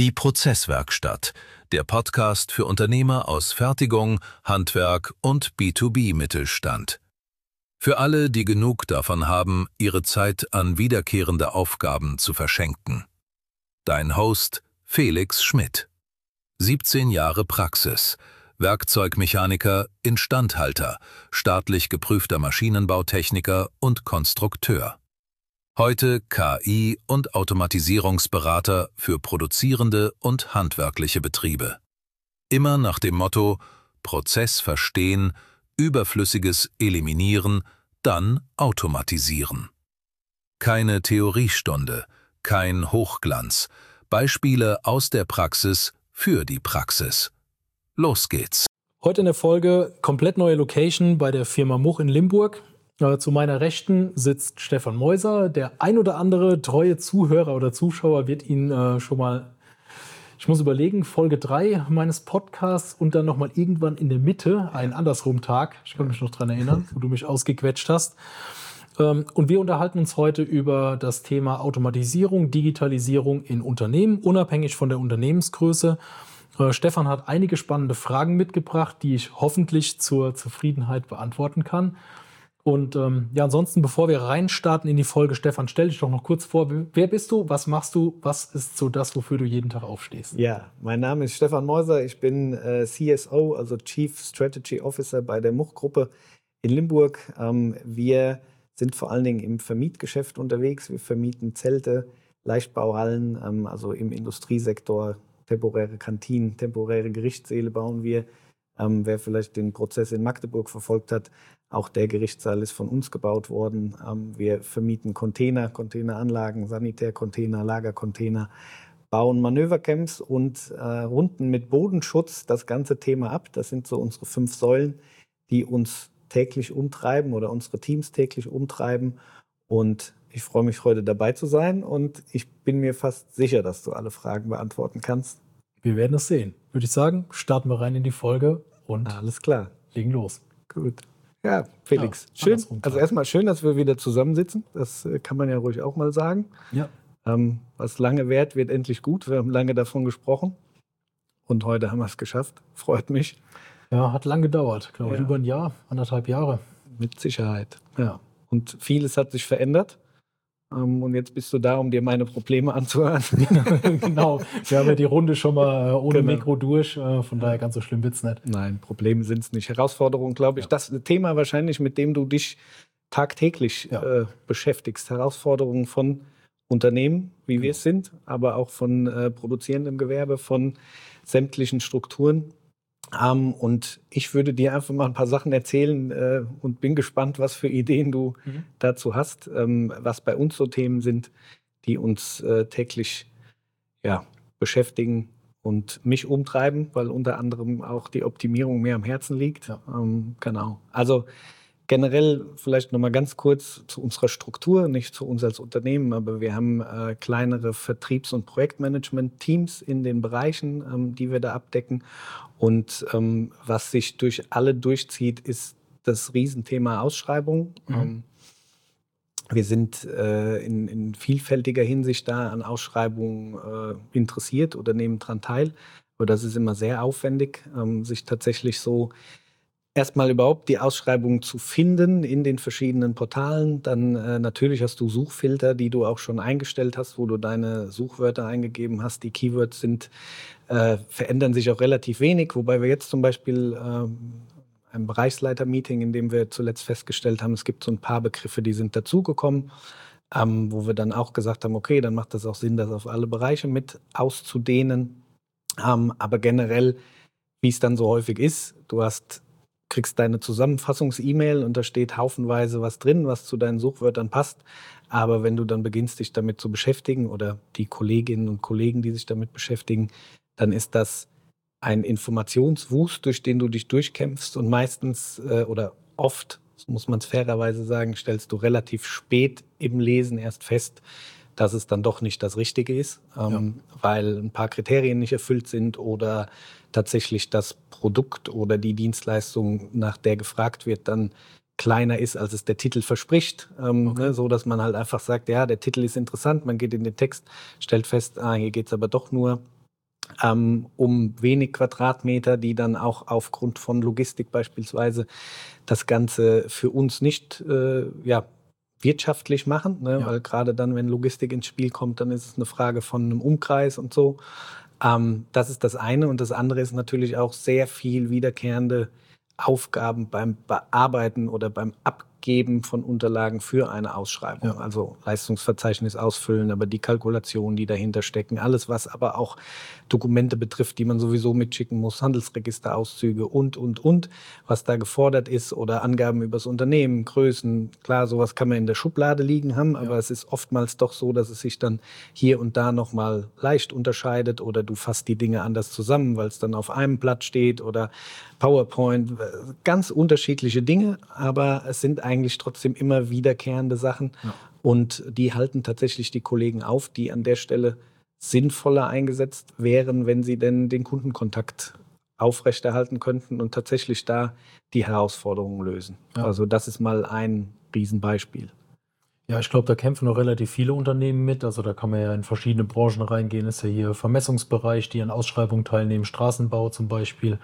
Die Prozesswerkstatt, der Podcast für Unternehmer aus Fertigung, Handwerk und B2B-Mittelstand. Für alle, die genug davon haben, ihre Zeit an wiederkehrende Aufgaben zu verschenken. Dein Host Felix Schmidt. 17 Jahre Praxis, Werkzeugmechaniker, Instandhalter, staatlich geprüfter Maschinenbautechniker und Konstrukteur. Heute KI- und Automatisierungsberater für produzierende und handwerkliche Betriebe. Immer nach dem Motto: Prozess verstehen, Überflüssiges eliminieren, dann automatisieren. Keine Theoriestunde, kein Hochglanz, Beispiele aus der Praxis für die Praxis. Los geht's. Heute in der Folge komplett neue Location bei der Firma Much in Limburg. Zu meiner Rechten sitzt Stefan Meuser. Der ein oder andere treue Zuhörer oder Zuschauer wird ihn schon mal, ich muss überlegen, Folge 3 meines Podcasts und dann nochmal irgendwann in der Mitte, einen Andersrum-Tag, ich kann mich noch dran erinnern, wo du mich ausgequetscht hast. Und wir unterhalten uns heute über das Thema Automatisierung, Digitalisierung in Unternehmen, unabhängig von der Unternehmensgröße. Stefan hat einige spannende Fragen mitgebracht, die ich hoffentlich zur Zufriedenheit beantworten kann. Und ansonsten, bevor wir reinstarten in die Folge, Stefan, stell dich doch noch kurz vor. Wer bist du? Was machst du? Was ist so das, wofür du jeden Tag aufstehst? Ja, mein Name ist Stefan Meuser. Ich bin CSO, also Chief Strategy Officer bei der Much-Gruppe in Limburg. Wir sind vor allen Dingen im Vermietgeschäft unterwegs. Wir vermieten Zelte, Leichtbauhallen, also im Industriesektor, temporäre Kantinen, temporäre Gerichtssäle bauen wir. Wer vielleicht den Prozess in Magdeburg verfolgt hat, auch der Gerichtssaal ist von uns gebaut worden. Wir vermieten Container, Containeranlagen, Sanitärcontainer, Lagercontainer, bauen Manövercamps und runden mit Bodenschutz das ganze Thema ab. Das sind so unsere 5 Säulen, die uns täglich umtreiben oder unsere Teams täglich umtreiben. Und ich freue mich, heute dabei zu sein. Und ich bin mir fast sicher, dass du alle Fragen beantworten kannst. Wir werden es sehen. Würde ich sagen, starten wir rein in die Folge und alles klar, legen los. Gut. Ja, Felix, schön. Also erstmal schön, dass wir wieder zusammensitzen. Das kann man ja ruhig auch mal sagen. Ja. Was lange währt, wird endlich gut. Wir haben lange davon gesprochen. Und heute haben wir es geschafft. Freut mich. Ja, hat lang gedauert. Glaube ich, über ein Jahr, 1,5 Jahre. Mit Sicherheit. Ja. Und vieles hat sich verändert. Und jetzt bist du da, um dir meine Probleme anzuhören. Genau. Wir haben ja die Runde schon mal ohne Mikro durch. Von daher ganz so schlimm wird es nicht. Nein, Probleme sind es nicht. Herausforderungen, glaube ich. Ja. Das Thema wahrscheinlich, mit dem du dich tagtäglich beschäftigst. Herausforderungen von Unternehmen, wie wir es sind, aber auch von produzierendem Gewerbe, von sämtlichen Strukturen. Und ich würde dir einfach mal ein paar Sachen erzählen und bin gespannt, was für Ideen du dazu hast, was bei uns so Themen sind, die uns täglich beschäftigen und mich umtreiben, weil unter anderem auch die Optimierung mir am Herzen liegt. Ja. Genau. Also generell vielleicht noch mal ganz kurz zu unserer Struktur, nicht zu uns als Unternehmen, aber wir haben kleinere Vertriebs- und Projektmanagement-Teams in den Bereichen, die wir da abdecken. Und was sich durch alle durchzieht, ist das Riesenthema Ausschreibung. Wir sind in vielfältiger Hinsicht da an Ausschreibungen interessiert oder nehmen daran teil. Aber das ist immer sehr aufwendig, sich tatsächlich so erstmal überhaupt die Ausschreibung zu finden in den verschiedenen Portalen. Dann natürlich hast du Suchfilter, die du auch schon eingestellt hast, wo du deine Suchwörter eingegeben hast. Die Keywords verändern sich auch relativ wenig, wobei wir jetzt zum Beispiel ein Bereichsleiter-Meeting, in dem wir zuletzt festgestellt haben, es gibt so ein paar Begriffe, die sind dazugekommen, wo wir dann auch gesagt haben, okay, dann macht das auch Sinn, das auf alle Bereiche mit auszudehnen. Aber generell, wie es dann so häufig ist, kriegst deine Zusammenfassungs-E-Mail und da steht haufenweise was drin, was zu deinen Suchwörtern passt. Aber wenn du dann beginnst, dich damit zu beschäftigen oder die Kolleginnen und Kollegen, die sich damit beschäftigen, dann ist das ein Informationswust, durch den du dich durchkämpfst und meistens oder oft, so muss man es fairerweise sagen, stellst du relativ spät im Lesen erst fest, dass es dann doch nicht das Richtige ist, weil ein paar Kriterien nicht erfüllt sind oder tatsächlich das Produkt oder die Dienstleistung, nach der gefragt wird, dann kleiner ist, als es der Titel verspricht. So, dass man halt einfach sagt, ja, der Titel ist interessant, man geht in den Text, stellt fest, hier geht es aber doch nur um wenig Quadratmeter, die dann auch aufgrund von Logistik beispielsweise das Ganze für uns nicht wirtschaftlich machen, ne? Ja. Weil gerade dann, wenn Logistik ins Spiel kommt, dann ist es eine Frage von einem Umkreis und so. Das ist das eine. Und das andere ist natürlich auch sehr viel wiederkehrende Aufgaben beim Bearbeiten oder beim Abgeben von Unterlagen für eine Ausschreibung. Ja. Also Leistungsverzeichnis ausfüllen, aber die Kalkulationen, die dahinter stecken, alles, was aber auch Dokumente betrifft, die man sowieso mitschicken muss, Handelsregisterauszüge und, was da gefordert ist oder Angaben über das Unternehmen, Größen. Klar, sowas kann man in der Schublade liegen haben, aber es ist oftmals doch so, dass es sich dann hier und da nochmal leicht unterscheidet oder du fasst die Dinge anders zusammen, weil es dann auf einem Blatt steht oder PowerPoint, ganz unterschiedliche Dinge, aber es sind eigentlich trotzdem immer wiederkehrende Sachen und die halten tatsächlich die Kollegen auf, die an der Stelle sinnvoller eingesetzt wären, wenn sie denn den Kundenkontakt aufrechterhalten könnten und tatsächlich da die Herausforderungen lösen. Ja. Also das ist mal ein Riesenbeispiel. Ja, ich glaube, da kämpfen noch relativ viele Unternehmen mit. Also da kann man ja in verschiedene Branchen reingehen. Ist ja hier Vermessungsbereich, die an Ausschreibungen teilnehmen, Straßenbau zum Beispiel.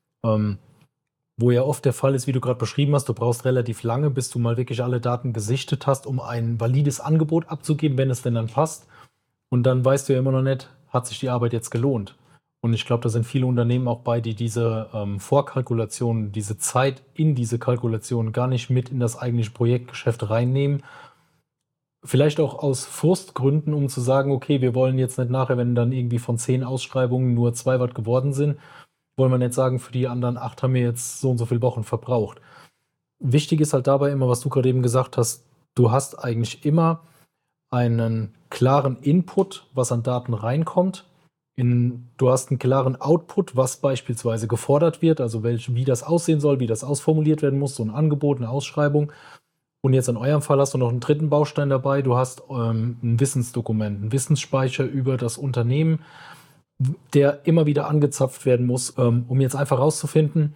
Wo ja oft der Fall ist, wie du gerade beschrieben hast, du brauchst relativ lange, bis du mal wirklich alle Daten gesichtet hast, um ein valides Angebot abzugeben, wenn es denn dann passt. Und dann weißt du ja immer noch nicht, hat sich die Arbeit jetzt gelohnt. Und ich glaube, da sind viele Unternehmen auch bei, die diese Vorkalkulation, diese Zeit in diese Kalkulation gar nicht mit in das eigentliche Projektgeschäft reinnehmen. Vielleicht auch aus Frustgründen, um zu sagen, okay, wir wollen jetzt nicht nachher, wenn dann irgendwie von 10 Ausschreibungen nur 2 was geworden sind, wollen wir nicht sagen, für die anderen 8 haben wir jetzt so und so viele Wochen verbraucht. Wichtig ist halt dabei immer, was du gerade eben gesagt hast, du hast eigentlich immer einen klaren Input, was an Daten reinkommt. Du hast einen klaren Output, was beispielsweise gefordert wird, also wie das aussehen soll, wie das ausformuliert werden muss, so ein Angebot, eine Ausschreibung. Und jetzt in eurem Fall hast du noch einen dritten Baustein dabei. Du hast ein Wissensdokument, einen Wissensspeicher über das Unternehmen, der immer wieder angezapft werden muss, um jetzt einfach rauszufinden,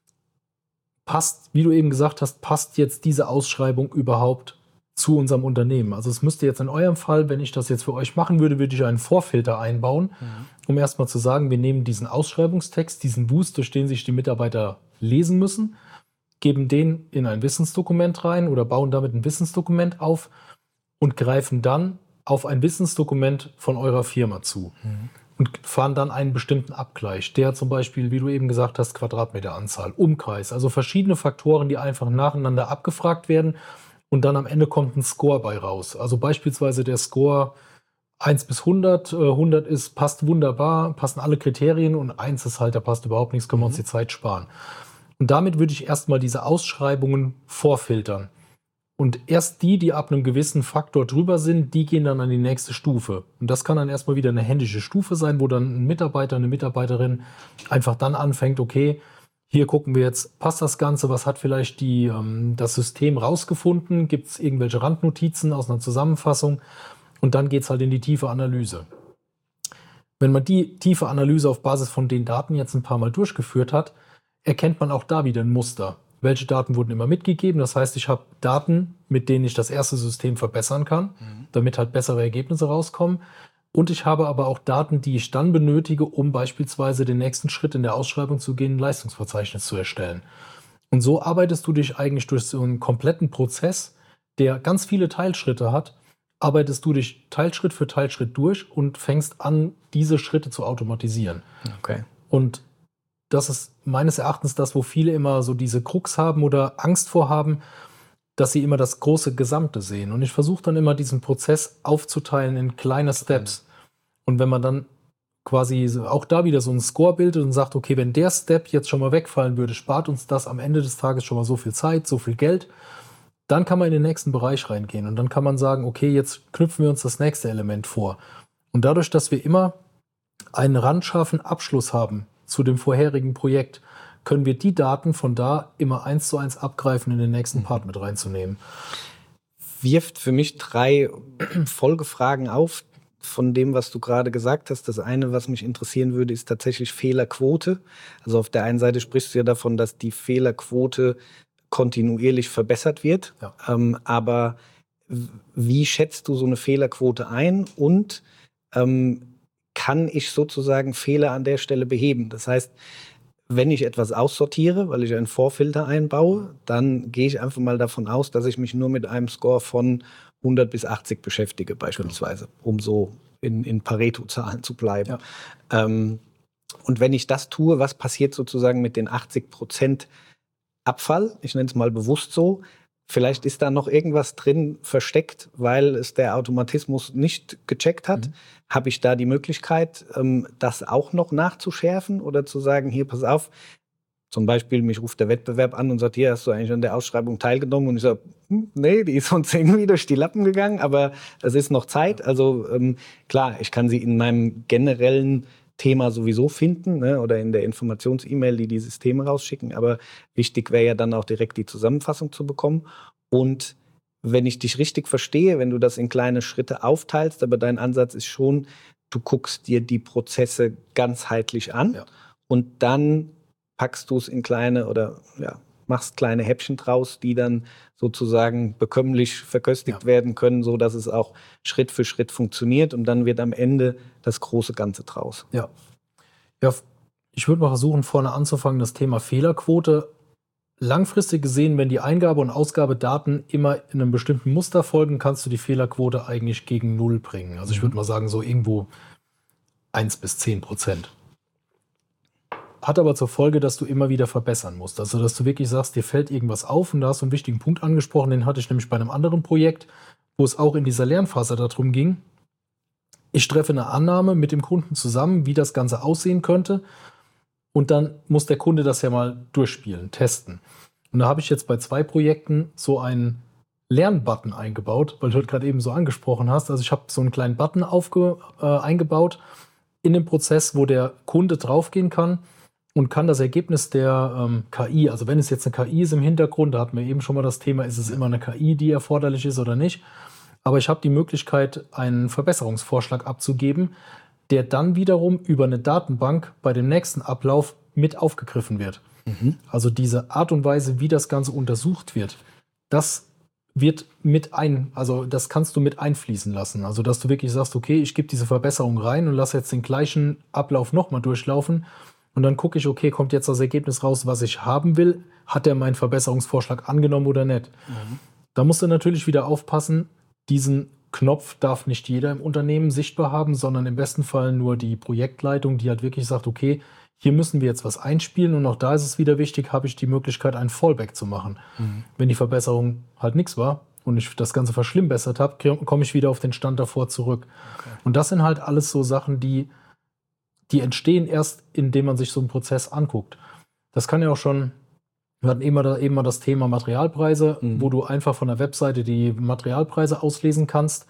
passt, wie du eben gesagt hast, passt jetzt diese Ausschreibung überhaupt zu unserem Unternehmen? Also es müsste jetzt in eurem Fall, wenn ich das jetzt für euch machen würde, würde ich einen Vorfilter einbauen, um erstmal zu sagen, wir nehmen diesen Ausschreibungstext, diesen Wust, durch den sich die Mitarbeiter lesen müssen, geben den in ein Wissensdokument rein oder bauen damit ein Wissensdokument auf und greifen dann auf ein Wissensdokument von eurer Firma zu. Und fahren dann einen bestimmten Abgleich, der zum Beispiel, wie du eben gesagt hast, Quadratmeteranzahl, Umkreis, also verschiedene Faktoren, die einfach nacheinander abgefragt werden und dann am Ende kommt ein Score bei raus. Also beispielsweise der Score 1 bis 100, 100 ist, passt wunderbar, passen alle Kriterien und 1 ist halt, da passt überhaupt nichts, können wir uns die Zeit sparen. Und damit würde ich erstmal diese Ausschreibungen vorfiltern. Und erst die ab einem gewissen Faktor drüber sind, die gehen dann an die nächste Stufe. Und das kann dann erstmal wieder eine händische Stufe sein, wo dann ein Mitarbeiter, eine Mitarbeiterin einfach dann anfängt, okay, hier gucken wir jetzt, passt das Ganze, was hat vielleicht das System rausgefunden, gibt es irgendwelche Randnotizen aus einer Zusammenfassung und dann geht es halt in die tiefe Analyse. Wenn man die tiefe Analyse auf Basis von den Daten jetzt ein paar Mal durchgeführt hat, erkennt man auch da wieder ein Muster. Welche Daten wurden immer mitgegeben? Das heißt, ich habe Daten, mit denen ich das erste System verbessern kann, damit halt bessere Ergebnisse rauskommen. Und ich habe aber auch Daten, die ich dann benötige, um beispielsweise den nächsten Schritt in der Ausschreibung zu gehen, ein Leistungsverzeichnis zu erstellen. Und so arbeitest du dich eigentlich durch so einen kompletten Prozess, der ganz viele Teilschritte hat, arbeitest du dich Teilschritt für Teilschritt durch und fängst an, diese Schritte zu automatisieren. Okay. Und das ist meines Erachtens das, wo viele immer so diese Krux haben oder Angst vorhaben, dass sie immer das große Gesamte sehen. Und ich versuche dann immer, diesen Prozess aufzuteilen in kleine Steps. Und wenn man dann quasi auch da wieder so einen Score bildet und sagt, okay, wenn der Step jetzt schon mal wegfallen würde, spart uns das am Ende des Tages schon mal so viel Zeit, so viel Geld, dann kann man in den nächsten Bereich reingehen. Und dann kann man sagen, okay, jetzt knüpfen wir uns das nächste Element vor. Und dadurch, dass wir immer einen randscharfen Abschluss haben zu dem vorherigen Projekt, können wir die Daten von da immer 1:1 abgreifen, in den nächsten Part mit reinzunehmen. Wirft für mich 3 Folgefragen auf von dem, was du gerade gesagt hast. Das eine, was mich interessieren würde, ist tatsächlich Fehlerquote. Also auf der einen Seite sprichst du ja davon, dass die Fehlerquote kontinuierlich verbessert wird. Ja. Aber wie schätzt du so eine Fehlerquote ein? Und kann ich sozusagen Fehler an der Stelle beheben. Das heißt, wenn ich etwas aussortiere, weil ich einen Vorfilter einbaue, dann gehe ich einfach mal davon aus, dass ich mich nur mit einem Score von 100 bis 80 beschäftige beispielsweise, um so in Pareto-Zahlen zu bleiben. Ja. Und wenn ich das tue, was passiert sozusagen mit den 80% Abfall? Ich nenne es mal bewusst so. Vielleicht ist da noch irgendwas drin versteckt, weil es der Automatismus nicht gecheckt hat. Habe ich da die Möglichkeit, das auch noch nachzuschärfen oder zu sagen, hier, pass auf, zum Beispiel, mich ruft der Wettbewerb an und sagt, hier, hast du eigentlich an der Ausschreibung teilgenommen? Und ich sage, nee, die ist uns irgendwie durch die Lappen gegangen, aber es ist noch Zeit. Also klar, ich kann sie in meinem generellen Thema sowieso finden, ne, oder in der Informations-E-Mail, die Systeme rausschicken. Aber wichtig wäre ja dann auch direkt die Zusammenfassung zu bekommen. Und wenn ich dich richtig verstehe, wenn du das in kleine Schritte aufteilst, aber dein Ansatz ist schon, du guckst dir die Prozesse ganzheitlich an und dann packst du es in kleine oder machst kleine Häppchen draus, die dann sozusagen bekömmlich verköstigt werden können, so dass es auch Schritt für Schritt funktioniert und dann wird am Ende das große Ganze draus. Ja, ich würde mal versuchen, vorne anzufangen, das Thema Fehlerquote. Langfristig gesehen, wenn die Eingabe- und Ausgabedaten immer in einem bestimmten Muster folgen, kannst du die Fehlerquote eigentlich gegen 0 bringen. Also ich würde mal sagen, so irgendwo 1 bis 10%. Hat aber zur Folge, dass du immer wieder verbessern musst. Also, dass du wirklich sagst, dir fällt irgendwas auf und da hast du einen wichtigen Punkt angesprochen, den hatte ich nämlich bei einem anderen Projekt, wo es auch in dieser Lernphase darum ging. Ich treffe eine Annahme mit dem Kunden zusammen, wie das Ganze aussehen könnte und dann muss der Kunde das ja mal durchspielen, testen. Und da habe ich jetzt bei 2 Projekten so einen Lernbutton eingebaut, weil du das gerade eben so angesprochen hast. Also ich habe so einen kleinen Button eingebaut in dem Prozess, wo der Kunde draufgehen kann und kann das Ergebnis der KI, also wenn es jetzt eine KI ist im Hintergrund, da hatten wir eben schon mal das Thema, ist es immer eine KI, die erforderlich ist oder nicht. Aber ich habe die Möglichkeit, einen Verbesserungsvorschlag abzugeben, der dann wiederum über eine Datenbank bei dem nächsten Ablauf mit aufgegriffen wird. Also diese Art und Weise, wie das Ganze untersucht wird, das wird also das kannst du mit einfließen lassen. Also dass du wirklich sagst, okay, ich gebe diese Verbesserung rein und lasse jetzt den gleichen Ablauf nochmal durchlaufen. Und dann gucke ich, okay, kommt jetzt das Ergebnis raus, was ich haben will? Hat er meinen Verbesserungsvorschlag angenommen oder nicht? Da musst du natürlich wieder aufpassen, diesen Knopf darf nicht jeder im Unternehmen sichtbar haben, sondern im besten Fall nur die Projektleitung, die halt wirklich sagt, okay, hier müssen wir jetzt was einspielen und auch da ist es wieder wichtig, habe ich die Möglichkeit, einen Fallback zu machen. Wenn die Verbesserung halt nichts war und ich das Ganze verschlimmbessert habe, komme ich wieder auf den Stand davor zurück. Okay. Und das sind halt alles so Sachen, die entstehen erst, indem man sich so einen Prozess anguckt. Das kann ja auch schon, wir hatten eben mal das Thema Materialpreise, wo du einfach von der Webseite die Materialpreise auslesen kannst.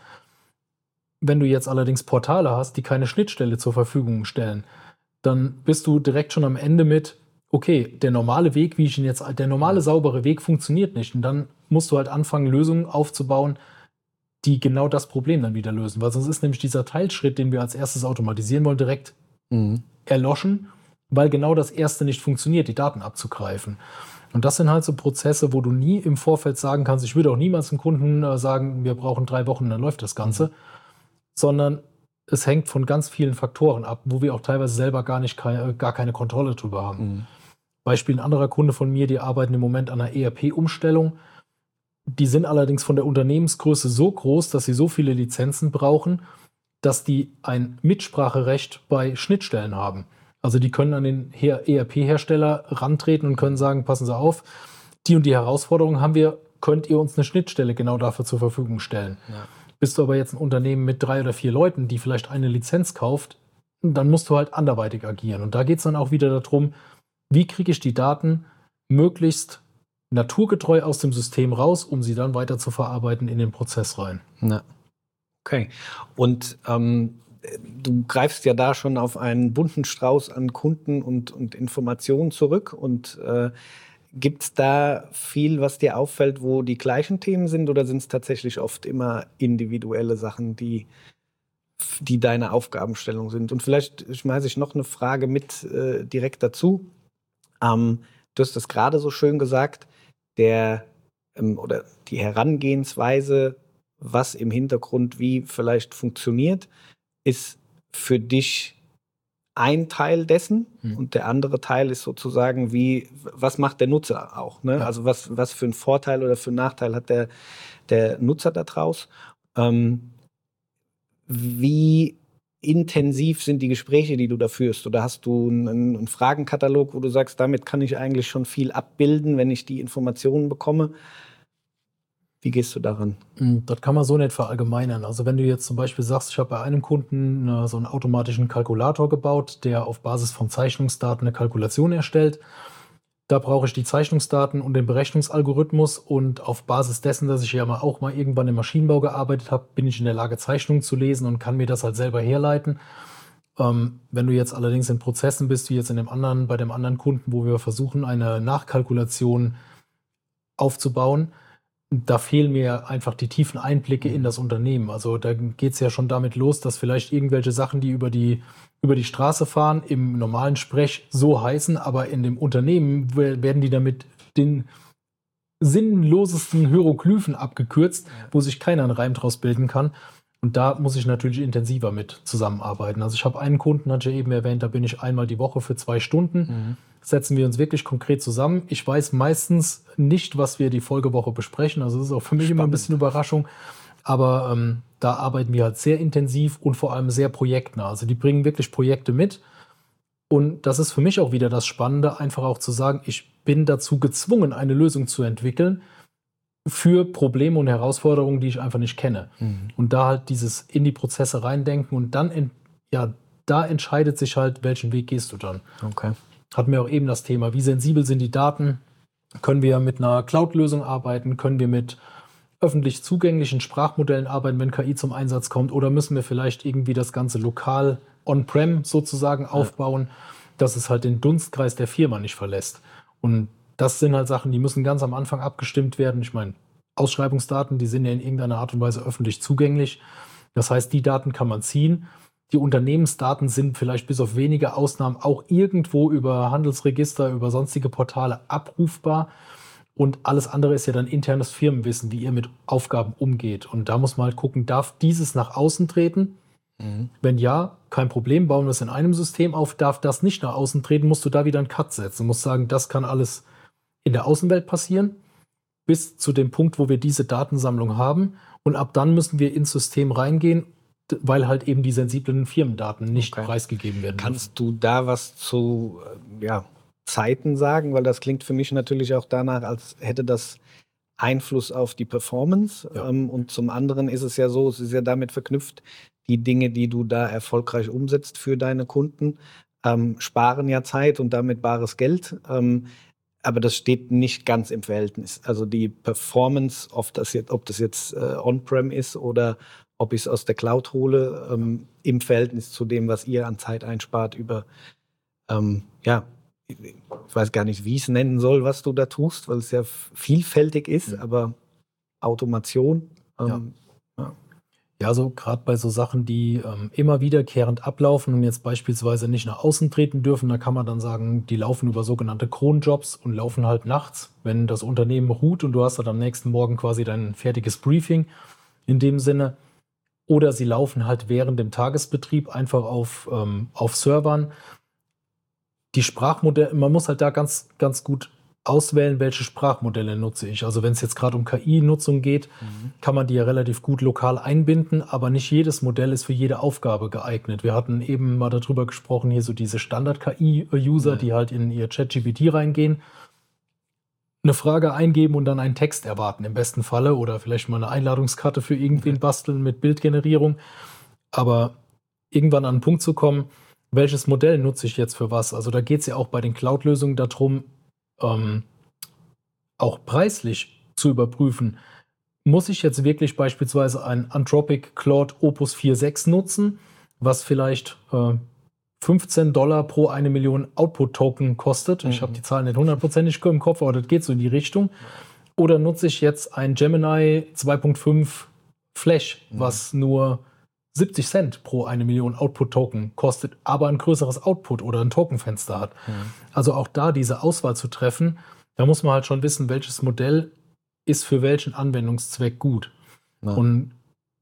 Wenn du jetzt allerdings Portale hast, die keine Schnittstelle zur Verfügung stellen, dann bist du direkt schon am Ende mit, okay, der normale Weg, der normale saubere Weg funktioniert nicht. Und dann musst du halt anfangen, Lösungen aufzubauen, die genau das Problem dann wieder lösen. Weil sonst ist nämlich dieser Teilschritt, den wir als erstes automatisieren wollen, direkt erloschen, weil genau das erste nicht funktioniert, die Daten abzugreifen. Und das sind halt so Prozesse, wo du nie im Vorfeld sagen kannst, ich würde auch niemals dem Kunden sagen, wir brauchen 3 Wochen, dann läuft das Ganze, sondern es hängt von ganz vielen Faktoren ab, wo wir auch teilweise selber gar keine Kontrolle drüber haben. Beispiel, ein anderer Kunde von mir, die arbeiten im Moment an einer ERP-Umstellung. Die sind allerdings von der Unternehmensgröße so groß, dass sie so viele Lizenzen brauchen, dass die ein Mitspracherecht bei Schnittstellen haben. Also die können an den ERP-Hersteller rantreten und können sagen, passen Sie auf, die und die Herausforderungen haben wir, könnt ihr uns eine Schnittstelle genau dafür zur Verfügung stellen. Ja. Bist du aber jetzt ein Unternehmen mit 3 oder 4 Leuten, die vielleicht eine Lizenz kauft, dann musst du halt anderweitig agieren. Und da geht es dann auch wieder darum, wie kriege ich die Daten möglichst naturgetreu aus dem System raus, um sie dann weiter zu verarbeiten in den Prozess rein. Ja. Okay. Und du greifst ja da schon auf einen bunten Strauß an Kunden und Informationen zurück. Und gibt es da viel, was dir auffällt, wo die gleichen Themen sind? Oder sind es tatsächlich oft immer individuelle Sachen, die deine Aufgabenstellung sind? Und vielleicht schmeiße ich noch eine Frage mit direkt dazu. Du hast das gerade so schön gesagt, oder die Herangehensweise, was im Hintergrund wie vielleicht funktioniert, ist für dich ein Teil dessen und der andere Teil ist sozusagen was macht der Nutzer auch, ne? Ja. Also was für einen Vorteil oder für einen Nachteil hat der Nutzer da draus? Wie intensiv sind die Gespräche, die du da führst? Oder hast du einen Fragenkatalog, wo du sagst, damit kann ich eigentlich schon viel abbilden, wenn ich die Informationen bekomme? Wie gehst du daran? Das kann man so nicht verallgemeinern. Also wenn du jetzt zum Beispiel sagst, ich habe bei einem Kunden so einen automatischen Kalkulator gebaut, der auf Basis von Zeichnungsdaten eine Kalkulation erstellt. Da brauche ich die Zeichnungsdaten und den Berechnungsalgorithmus und auf Basis dessen, dass ich ja auch mal irgendwann im Maschinenbau gearbeitet habe, bin ich in der Lage, Zeichnungen zu lesen und kann mir das halt selber herleiten. Wenn du jetzt allerdings in Prozessen bist, wie jetzt bei dem anderen Kunden, wo wir versuchen, eine Nachkalkulation aufzubauen, da fehlen mir einfach die tiefen Einblicke in das Unternehmen. Also da geht es ja schon damit los, dass vielleicht irgendwelche Sachen, die über die Straße fahren, im normalen Sprech so heißen, aber in dem Unternehmen werden die damit den sinnlosesten Hieroglyphen abgekürzt, wo sich keiner einen Reim draus bilden kann. Und da muss ich natürlich intensiver mit zusammenarbeiten. Also ich habe einen Kunden, hatte ich eben erwähnt, da bin ich einmal die Woche für 2 Stunden. Setzen wir uns wirklich konkret zusammen. Ich weiß meistens nicht, was wir die Folgewoche besprechen. Also das ist auch für mich immer ein bisschen Überraschung. Aber da arbeiten wir halt sehr intensiv und vor allem sehr projektnah. Also die bringen wirklich Projekte mit. Und das ist für mich auch wieder das Spannende, einfach auch zu sagen, ich bin dazu gezwungen, eine Lösung zu entwickeln für Probleme und Herausforderungen, die ich einfach nicht kenne. Und da halt dieses in die Prozesse reindenken und dann, da entscheidet sich halt, welchen Weg gehst du dann. Okay. Hatten wir auch eben das Thema, wie sensibel sind die Daten? Können wir mit einer Cloud-Lösung arbeiten? Können wir mit öffentlich zugänglichen Sprachmodellen arbeiten, wenn KI zum Einsatz kommt? Oder müssen wir vielleicht irgendwie das Ganze lokal on-prem sozusagen aufbauen, dass es halt den Dunstkreis der Firma nicht verlässt? Und das sind halt Sachen, die müssen ganz am Anfang abgestimmt werden. Ich meine, Ausschreibungsdaten, die sind ja in irgendeiner Art und Weise öffentlich zugänglich. Das heißt, die Daten kann man ziehen. Die Unternehmensdaten sind vielleicht bis auf wenige Ausnahmen auch irgendwo über Handelsregister, über sonstige Portale abrufbar. Und alles andere ist ja dann internes Firmenwissen, wie ihr mit Aufgaben umgeht. Und da muss man halt gucken, darf dieses nach außen treten? Wenn ja, kein Problem, bauen wir es in einem System auf. Darf das nicht nach außen treten, musst du da wieder einen Cut setzen. Du musst sagen, das kann alles in der Außenwelt passieren, bis zu dem Punkt, wo wir diese Datensammlung haben. Und ab dann müssen wir ins System reingehen, weil halt eben die sensiblen Firmendaten nicht preisgegeben werden. Kannst du da was zu Zeiten sagen? Weil das klingt für mich natürlich auch danach, als hätte das Einfluss auf die Performance. Ja. Und zum anderen ist es ja so, es ist ja damit verknüpft, die Dinge, die du da erfolgreich umsetzt für deine Kunden, sparen ja Zeit und damit bares Geld. Aber das steht nicht ganz im Verhältnis. Also die Performance, ob das jetzt on-prem ist oder ob ich es aus der Cloud hole, im Verhältnis zu dem, was ihr an Zeit einspart über, ich weiß gar nicht, wie ich es nennen soll, was du da tust, weil es ja vielfältig ist, aber Automation. Ja, so gerade bei so Sachen, die immer wiederkehrend ablaufen und jetzt beispielsweise nicht nach außen treten dürfen, da kann man dann sagen, die laufen über sogenannte Cronjobs und laufen halt nachts, wenn das Unternehmen ruht und du hast dann am nächsten Morgen quasi dein fertiges Briefing in dem Sinne. Oder sie laufen halt während dem Tagesbetrieb einfach auf Servern. Die Sprachmodelle, man muss halt da ganz, ganz gut auswählen, welche Sprachmodelle nutze ich. Also wenn es jetzt gerade um KI-Nutzung geht, kann man die ja relativ gut lokal einbinden, aber nicht jedes Modell ist für jede Aufgabe geeignet. Wir hatten eben mal darüber gesprochen, hier so diese Standard-KI-User, die halt in ihr ChatGPT reingehen, eine Frage eingeben und dann einen Text erwarten im besten Falle oder vielleicht mal eine Einladungskarte für irgendwen basteln mit Bildgenerierung. Aber irgendwann an einen Punkt zu kommen, welches Modell nutze ich jetzt für was? Also da geht es ja auch bei den Cloud-Lösungen darum, auch preislich zu überprüfen. Muss ich jetzt wirklich beispielsweise ein Anthropic Claude Opus 4.6 nutzen, was vielleicht $15 pro 1 Million Output-Token kostet? Ich habe die Zahlen nicht hundertprozentig im Kopf, aber das geht so in die Richtung. Oder nutze ich jetzt ein Gemini 2.5 Flash, was nur 70 Cent pro 1 Million Output-Token kostet, aber ein größeres Output oder ein Tokenfenster hat. Also auch da diese Auswahl zu treffen, da muss man halt schon wissen, welches Modell ist für welchen Anwendungszweck gut. Und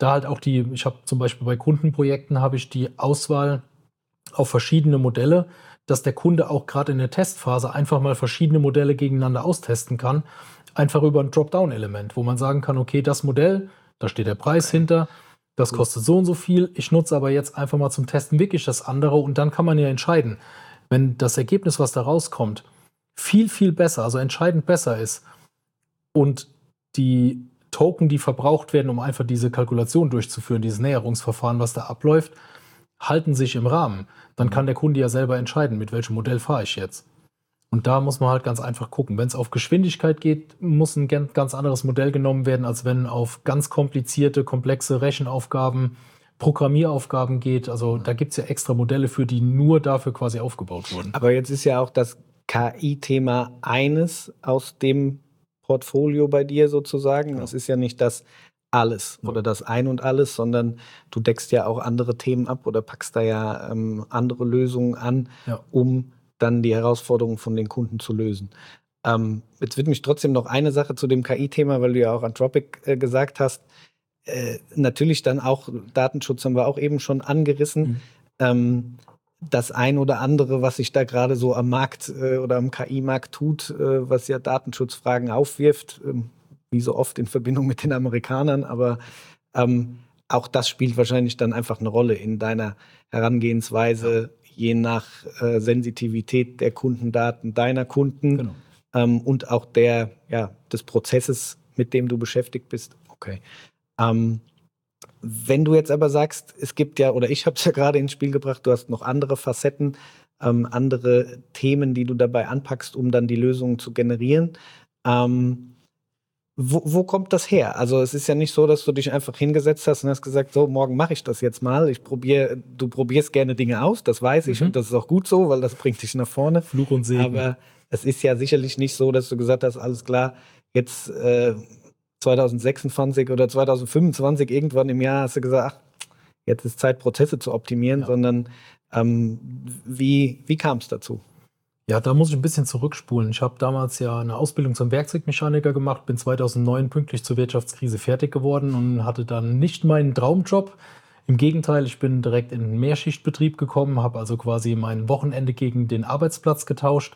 da halt auch ich habe zum Beispiel bei Kundenprojekten habe ich die Auswahl auf verschiedene Modelle, dass der Kunde auch gerade in der Testphase einfach mal verschiedene Modelle gegeneinander austesten kann, einfach über ein Dropdown-Element, wo man sagen kann, okay, das Modell, da steht der Preis hinter, das kostet so und so viel, ich nutze aber jetzt einfach mal zum Testen wirklich das andere und dann kann man ja entscheiden, wenn das Ergebnis, was da rauskommt, viel, viel besser, also entscheidend besser ist und die Token, die verbraucht werden, um einfach diese Kalkulation durchzuführen, dieses Näherungsverfahren, was da abläuft, halten sich im Rahmen. Dann kann der Kunde ja selber entscheiden, mit welchem Modell fahre ich jetzt. Und da muss man halt ganz einfach gucken. Wenn es auf Geschwindigkeit geht, muss ein ganz anderes Modell genommen werden, als wenn auf ganz komplizierte, komplexe Rechenaufgaben, Programmieraufgaben geht. Also da gibt es ja extra Modelle für, die nur dafür quasi aufgebaut wurden. Aber jetzt ist ja auch das KI-Thema eines aus dem Portfolio bei dir sozusagen. Das ist ja nicht das alles oder das Ein und Alles, sondern du deckst ja auch andere Themen ab oder packst da ja andere Lösungen an, um dann die Herausforderungen von den Kunden zu lösen. Jetzt wird mich trotzdem noch eine Sache zu dem KI-Thema, weil du ja auch Anthropic gesagt hast. Natürlich dann auch Datenschutz haben wir auch eben schon angerissen. Das ein oder andere, was sich da gerade so am Markt oder am KI-Markt tut, was ja Datenschutzfragen aufwirft, wie so oft in Verbindung mit den Amerikanern, aber auch das spielt wahrscheinlich dann einfach eine Rolle in deiner Herangehensweise, je nach Sensitivität der Kundendaten deiner Kunden und auch des Prozesses, mit dem du beschäftigt bist. Okay. Wenn du jetzt aber sagst, es gibt ja, oder ich habe es ja gerade ins Spiel gebracht, du hast noch andere Facetten, andere Themen, die du dabei anpackst, um dann die Lösungen zu generieren. Wo kommt das her? Also es ist ja nicht so, dass du dich einfach hingesetzt hast und hast gesagt, so, morgen mache ich das jetzt mal. Du probierst gerne Dinge aus, das weiß ich und das ist auch gut so, weil das bringt dich nach vorne. Fluch und Segen. Aber es ist ja sicherlich nicht so, dass du gesagt hast, alles klar, jetzt 2026 oder 2025 irgendwann im Jahr hast du gesagt, ach, jetzt ist Zeit, Prozesse zu optimieren, sondern wie kam es dazu? Ja, da muss ich ein bisschen zurückspulen. Ich habe damals ja eine Ausbildung zum Werkzeugmechaniker gemacht, bin 2009 pünktlich zur Wirtschaftskrise fertig geworden und hatte dann nicht meinen Traumjob. Im Gegenteil, ich bin direkt in einen Mehrschichtbetrieb gekommen, habe also quasi mein Wochenende gegen den Arbeitsplatz getauscht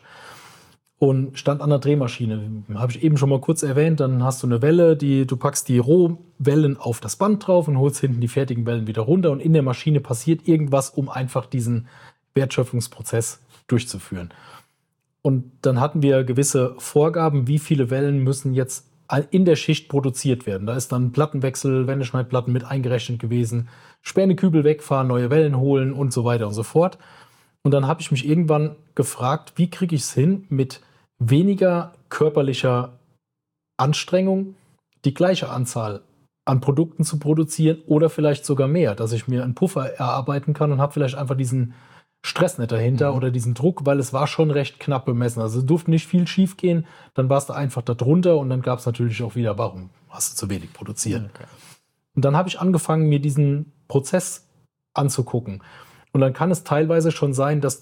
und stand an der Drehmaschine. Habe ich eben schon mal kurz erwähnt, dann hast du eine Welle, du packst die Rohwellen auf das Band drauf und holst hinten die fertigen Wellen wieder runter und in der Maschine passiert irgendwas, um einfach diesen Wertschöpfungsprozess durchzuführen. Und dann hatten wir gewisse Vorgaben, wie viele Wellen müssen jetzt in der Schicht produziert werden. Da ist dann Plattenwechsel, Wendeschneidplatten mit eingerechnet gewesen, Spänekübel wegfahren, neue Wellen holen und so weiter und so fort. Und dann habe ich mich irgendwann gefragt, wie kriege ich es hin, mit weniger körperlicher Anstrengung die gleiche Anzahl an Produkten zu produzieren oder vielleicht sogar mehr, dass ich mir einen Puffer erarbeiten kann und habe vielleicht einfach diesen Stress nicht dahinter oder diesen Druck, weil es war schon recht knapp bemessen. Also es durfte nicht viel schief gehen, dann warst du einfach da drunter und dann gab es natürlich auch wieder, warum hast du zu wenig produziert? Okay. Und dann habe ich angefangen, mir diesen Prozess anzugucken. Und dann kann es teilweise schon sein, dass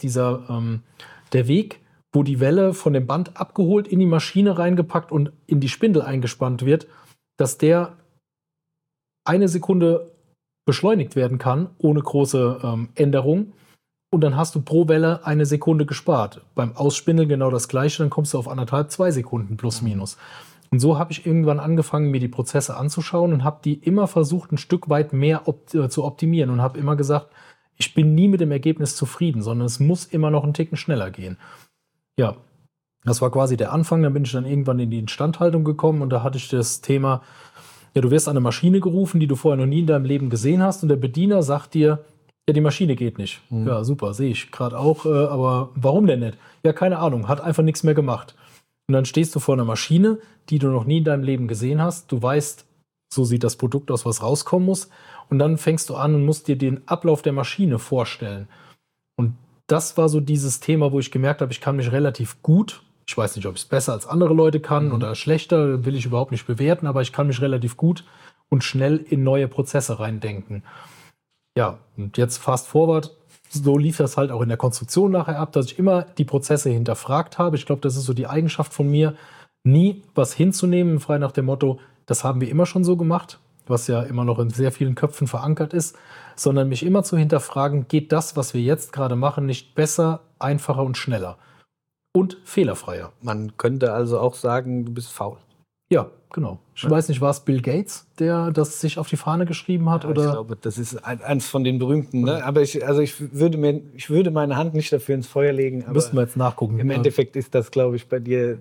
der Weg, wo die Welle von dem Band abgeholt, in die Maschine reingepackt und in die Spindel eingespannt wird, dass der eine Sekunde beschleunigt werden kann, ohne große Änderung. Und dann hast du pro Welle eine Sekunde gespart. Beim Ausspindeln genau das Gleiche, dann kommst du auf 1,5, 2 Sekunden plus minus. Und so habe ich irgendwann angefangen, mir die Prozesse anzuschauen und habe die immer versucht, ein Stück weit mehr zu optimieren und habe immer gesagt, ich bin nie mit dem Ergebnis zufrieden, sondern es muss immer noch einen Ticken schneller gehen. Ja, das war quasi der Anfang. Dann bin ich dann irgendwann in die Instandhaltung gekommen und da hatte ich das Thema, ja, du wirst an eine Maschine gerufen, die du vorher noch nie in deinem Leben gesehen hast und der Bediener sagt dir, ja, die Maschine geht nicht. Ja, super, sehe ich gerade auch, aber warum denn nicht? Ja, keine Ahnung, hat einfach nichts mehr gemacht. Und dann stehst du vor einer Maschine, die du noch nie in deinem Leben gesehen hast. Du weißt, so sieht das Produkt aus, was rauskommen muss. Und dann fängst du an und musst dir den Ablauf der Maschine vorstellen. Und das war so dieses Thema, wo ich gemerkt habe, ich kann mich relativ gut, ich weiß nicht, ob ich es besser als andere Leute kann oder schlechter, will ich überhaupt nicht bewerten, aber ich kann mich relativ gut und schnell in neue Prozesse reindenken. Ja, und jetzt fast forward, so lief das halt auch in der Konstruktion nachher ab, dass ich immer die Prozesse hinterfragt habe. Ich glaube, das ist so die Eigenschaft von mir, nie was hinzunehmen, frei nach dem Motto, das haben wir immer schon so gemacht, was ja immer noch in sehr vielen Köpfen verankert ist, sondern mich immer zu hinterfragen, geht das, was wir jetzt gerade machen, nicht besser, einfacher und schneller und fehlerfreier? Man könnte also auch sagen, du bist faul. Ja, genau. Ich weiß nicht, war es Bill Gates, der das sich auf die Fahne geschrieben hat? Ja, oder? Ich glaube, das ist eins von den berühmten. Ne? Aber ich würde meine Hand nicht dafür ins Feuer legen. Aber müssen wir jetzt nachgucken. Im Endeffekt ist das, glaube ich, bei dir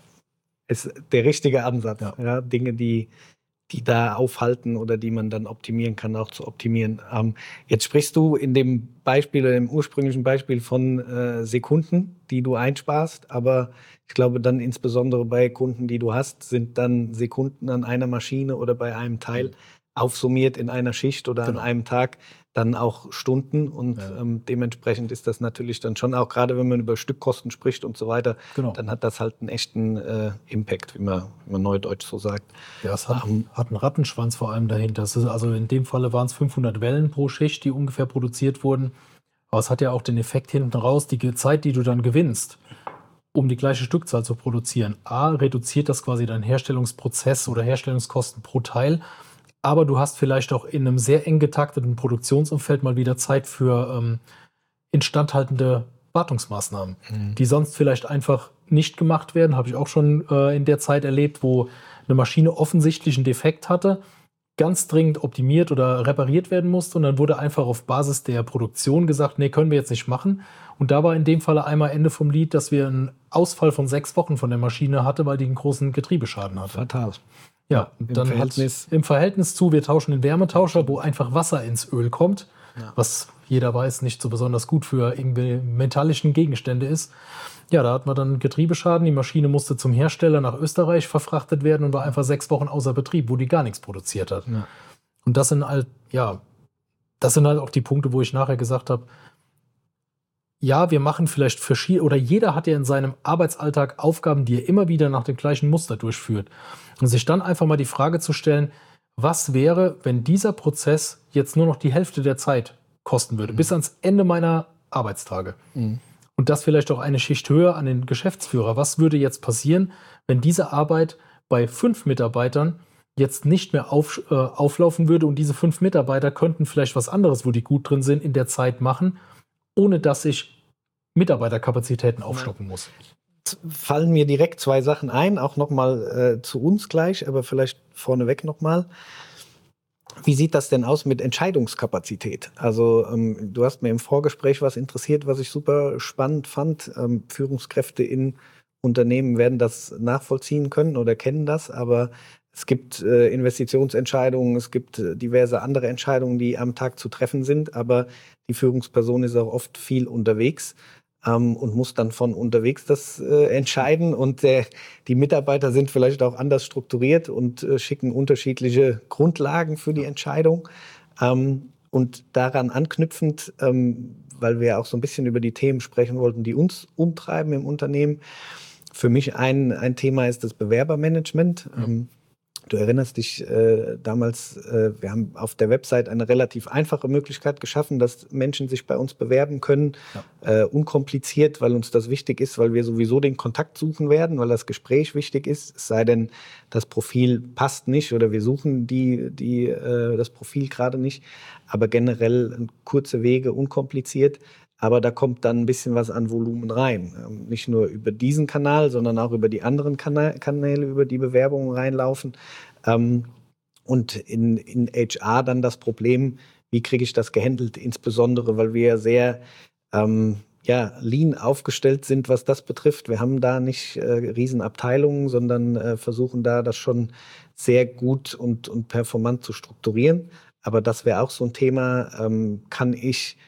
ist der richtige Ansatz. Ja, Dinge, die da aufhalten oder die man dann optimieren kann, auch zu optimieren. Jetzt sprichst du in dem Beispiel oder im ursprünglichen Beispiel von Sekunden, die du einsparst, aber ich glaube dann insbesondere bei Kunden, die du hast, sind dann Sekunden an einer Maschine oder bei einem Teil aufsummiert in einer Schicht oder an einem Tag dann auch Stunden und dementsprechend ist das natürlich dann schon auch, gerade wenn man über Stückkosten spricht und so weiter, dann hat das halt einen echten Impact, wie man neudeutsch so sagt. Ja, es hat einen Rattenschwanz vor allem dahinter. Das ist, also in dem Falle waren es 500 Wellen pro Schicht, die ungefähr produziert wurden. Aber es hat ja auch den Effekt hinten raus, die Zeit, die du dann gewinnst, um die gleiche Stückzahl zu produzieren. A, reduziert das quasi deinen Herstellungsprozess oder Herstellungskosten pro Teil. Aber du hast vielleicht auch in einem sehr eng getakteten Produktionsumfeld mal wieder Zeit für instandhaltende Wartungsmaßnahmen, die sonst vielleicht einfach nicht gemacht werden. Habe ich auch schon in der Zeit erlebt, wo eine Maschine offensichtlich einen Defekt hatte, ganz dringend optimiert oder repariert werden musste und dann wurde einfach auf Basis der Produktion gesagt, nee, können wir jetzt nicht machen. Und da war in dem Falle einmal Ende vom Lied, dass wir einen Ausfall von 6 Wochen von der Maschine hatte, weil die einen großen Getriebeschaden hatte. Fatal. Ja, dann im Verhältnis zu, wir tauschen den Wärmetauscher, wo einfach Wasser ins Öl kommt, was jeder weiß, nicht so besonders gut für irgendwie metallischen Gegenstände ist. Ja, da hat man dann Getriebeschaden, die Maschine musste zum Hersteller nach Österreich verfrachtet werden und war einfach 6 Wochen außer Betrieb, wo die gar nichts produziert hat. Ja. Und das sind halt, auch die Punkte, wo ich nachher gesagt habe, ja, wir machen vielleicht verschiedene, oder jeder hat ja in seinem Arbeitsalltag Aufgaben, die er immer wieder nach dem gleichen Muster durchführt. Und sich dann einfach mal die Frage zu stellen, was wäre, wenn dieser Prozess jetzt nur noch die Hälfte der Zeit kosten würde, bis ans Ende meiner Arbeitstage. Und das vielleicht auch eine Schicht höher an den Geschäftsführer. Was würde jetzt passieren, wenn diese Arbeit bei 5 Mitarbeitern jetzt nicht mehr auflaufen würde und diese 5 Mitarbeiter könnten vielleicht was anderes, wo die gut drin sind, in der Zeit machen, ohne dass ich Mitarbeiterkapazitäten aufstocken muss. Fallen mir direkt 2 Sachen ein, auch nochmal zu uns gleich, aber vielleicht vorneweg nochmal. Wie sieht das denn aus mit Entscheidungskapazität? Also du hast mir im Vorgespräch was interessiert, was ich super spannend fand. Führungskräfte in Unternehmen werden das nachvollziehen können oder kennen das, aber es gibt Investitionsentscheidungen, es gibt diverse andere Entscheidungen, die am Tag zu treffen sind, aber die Führungsperson ist auch oft viel unterwegs und muss dann von unterwegs das entscheiden. Und die Mitarbeiter sind vielleicht auch anders strukturiert und schicken unterschiedliche Grundlagen für die Entscheidung. Und daran anknüpfend, weil wir auch so ein bisschen über die Themen sprechen wollten, die uns umtreiben im Unternehmen, für mich ein Thema ist das Bewerbermanagement. Du erinnerst dich damals, wir haben auf der Website eine relativ einfache Möglichkeit geschaffen, dass Menschen sich bei uns bewerben können, unkompliziert, weil uns das wichtig ist, weil wir sowieso den Kontakt suchen werden, weil das Gespräch wichtig ist, es sei denn, das Profil passt nicht oder wir suchen das Profil gerade nicht, aber generell kurze Wege, unkompliziert. Aber da kommt dann ein bisschen was an Volumen rein. Nicht nur über diesen Kanal, sondern auch über die anderen Kanäle, über die Bewerbungen reinlaufen. Und in HR dann das Problem, wie kriege ich das gehandelt? Insbesondere, weil wir sehr lean aufgestellt sind, was das betrifft. Wir haben da nicht Riesenabteilungen, sondern versuchen da das schon sehr gut und performant zu strukturieren. Aber das wäre auch so ein Thema, kann ich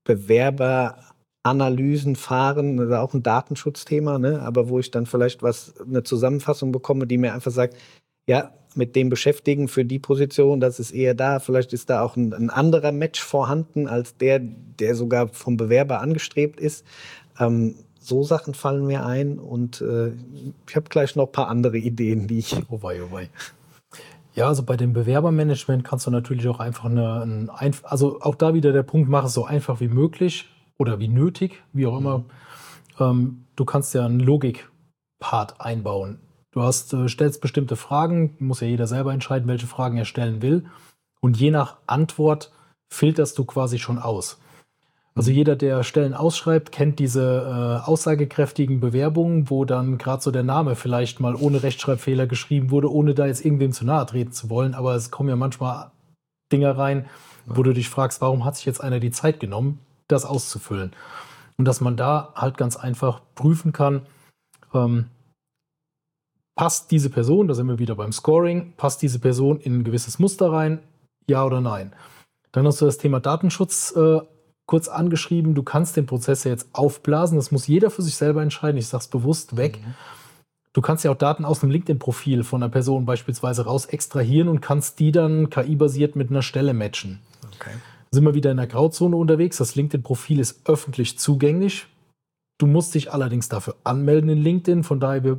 Bewerberanalysen fahren, das ist auch ein Datenschutzthema, ne? Aber wo ich dann vielleicht eine Zusammenfassung bekomme, die mir einfach sagt, ja, mit dem beschäftigen für die Position, das ist eher da, vielleicht ist da auch ein anderer Match vorhanden, als der sogar vom Bewerber angestrebt ist. So Sachen fallen mir ein und ich habe gleich noch ein paar andere Ideen, die ich... Oh wei. Ja, also bei dem Bewerbermanagement kannst du natürlich auch einfach also auch da wieder der Punkt, mach es so einfach wie möglich oder wie nötig, wie auch immer. Du kannst ja einen Logik-Part einbauen. Du stellst bestimmte Fragen, muss ja jeder selber entscheiden, welche Fragen er stellen will. Und je nach Antwort filterst du quasi schon aus. Also jeder, der Stellen ausschreibt, kennt diese aussagekräftigen Bewerbungen, wo dann gerade so der Name vielleicht mal ohne Rechtschreibfehler geschrieben wurde, ohne da jetzt irgendwem zu nahe treten zu wollen. Aber es kommen ja manchmal Dinger rein, wo du dich fragst, warum hat sich jetzt einer die Zeit genommen, das auszufüllen? Und dass man da halt ganz einfach prüfen kann, passt diese Person, da sind wir wieder beim Scoring, passt diese Person in ein gewisses Muster rein, ja oder nein? Dann hast du das Thema Datenschutz kurz angeschrieben. Du kannst den Prozess ja jetzt aufblasen. Das muss jeder für sich selber entscheiden. Ich sage es bewusst weg. Du kannst ja auch Daten aus einem LinkedIn-Profil von einer Person beispielsweise raus extrahieren und kannst die dann KI-basiert mit einer Stelle matchen. Okay. Sind wir wieder in der Grauzone unterwegs. Das LinkedIn-Profil ist öffentlich zugänglich. Du musst dich allerdings dafür anmelden in LinkedIn. Von daher,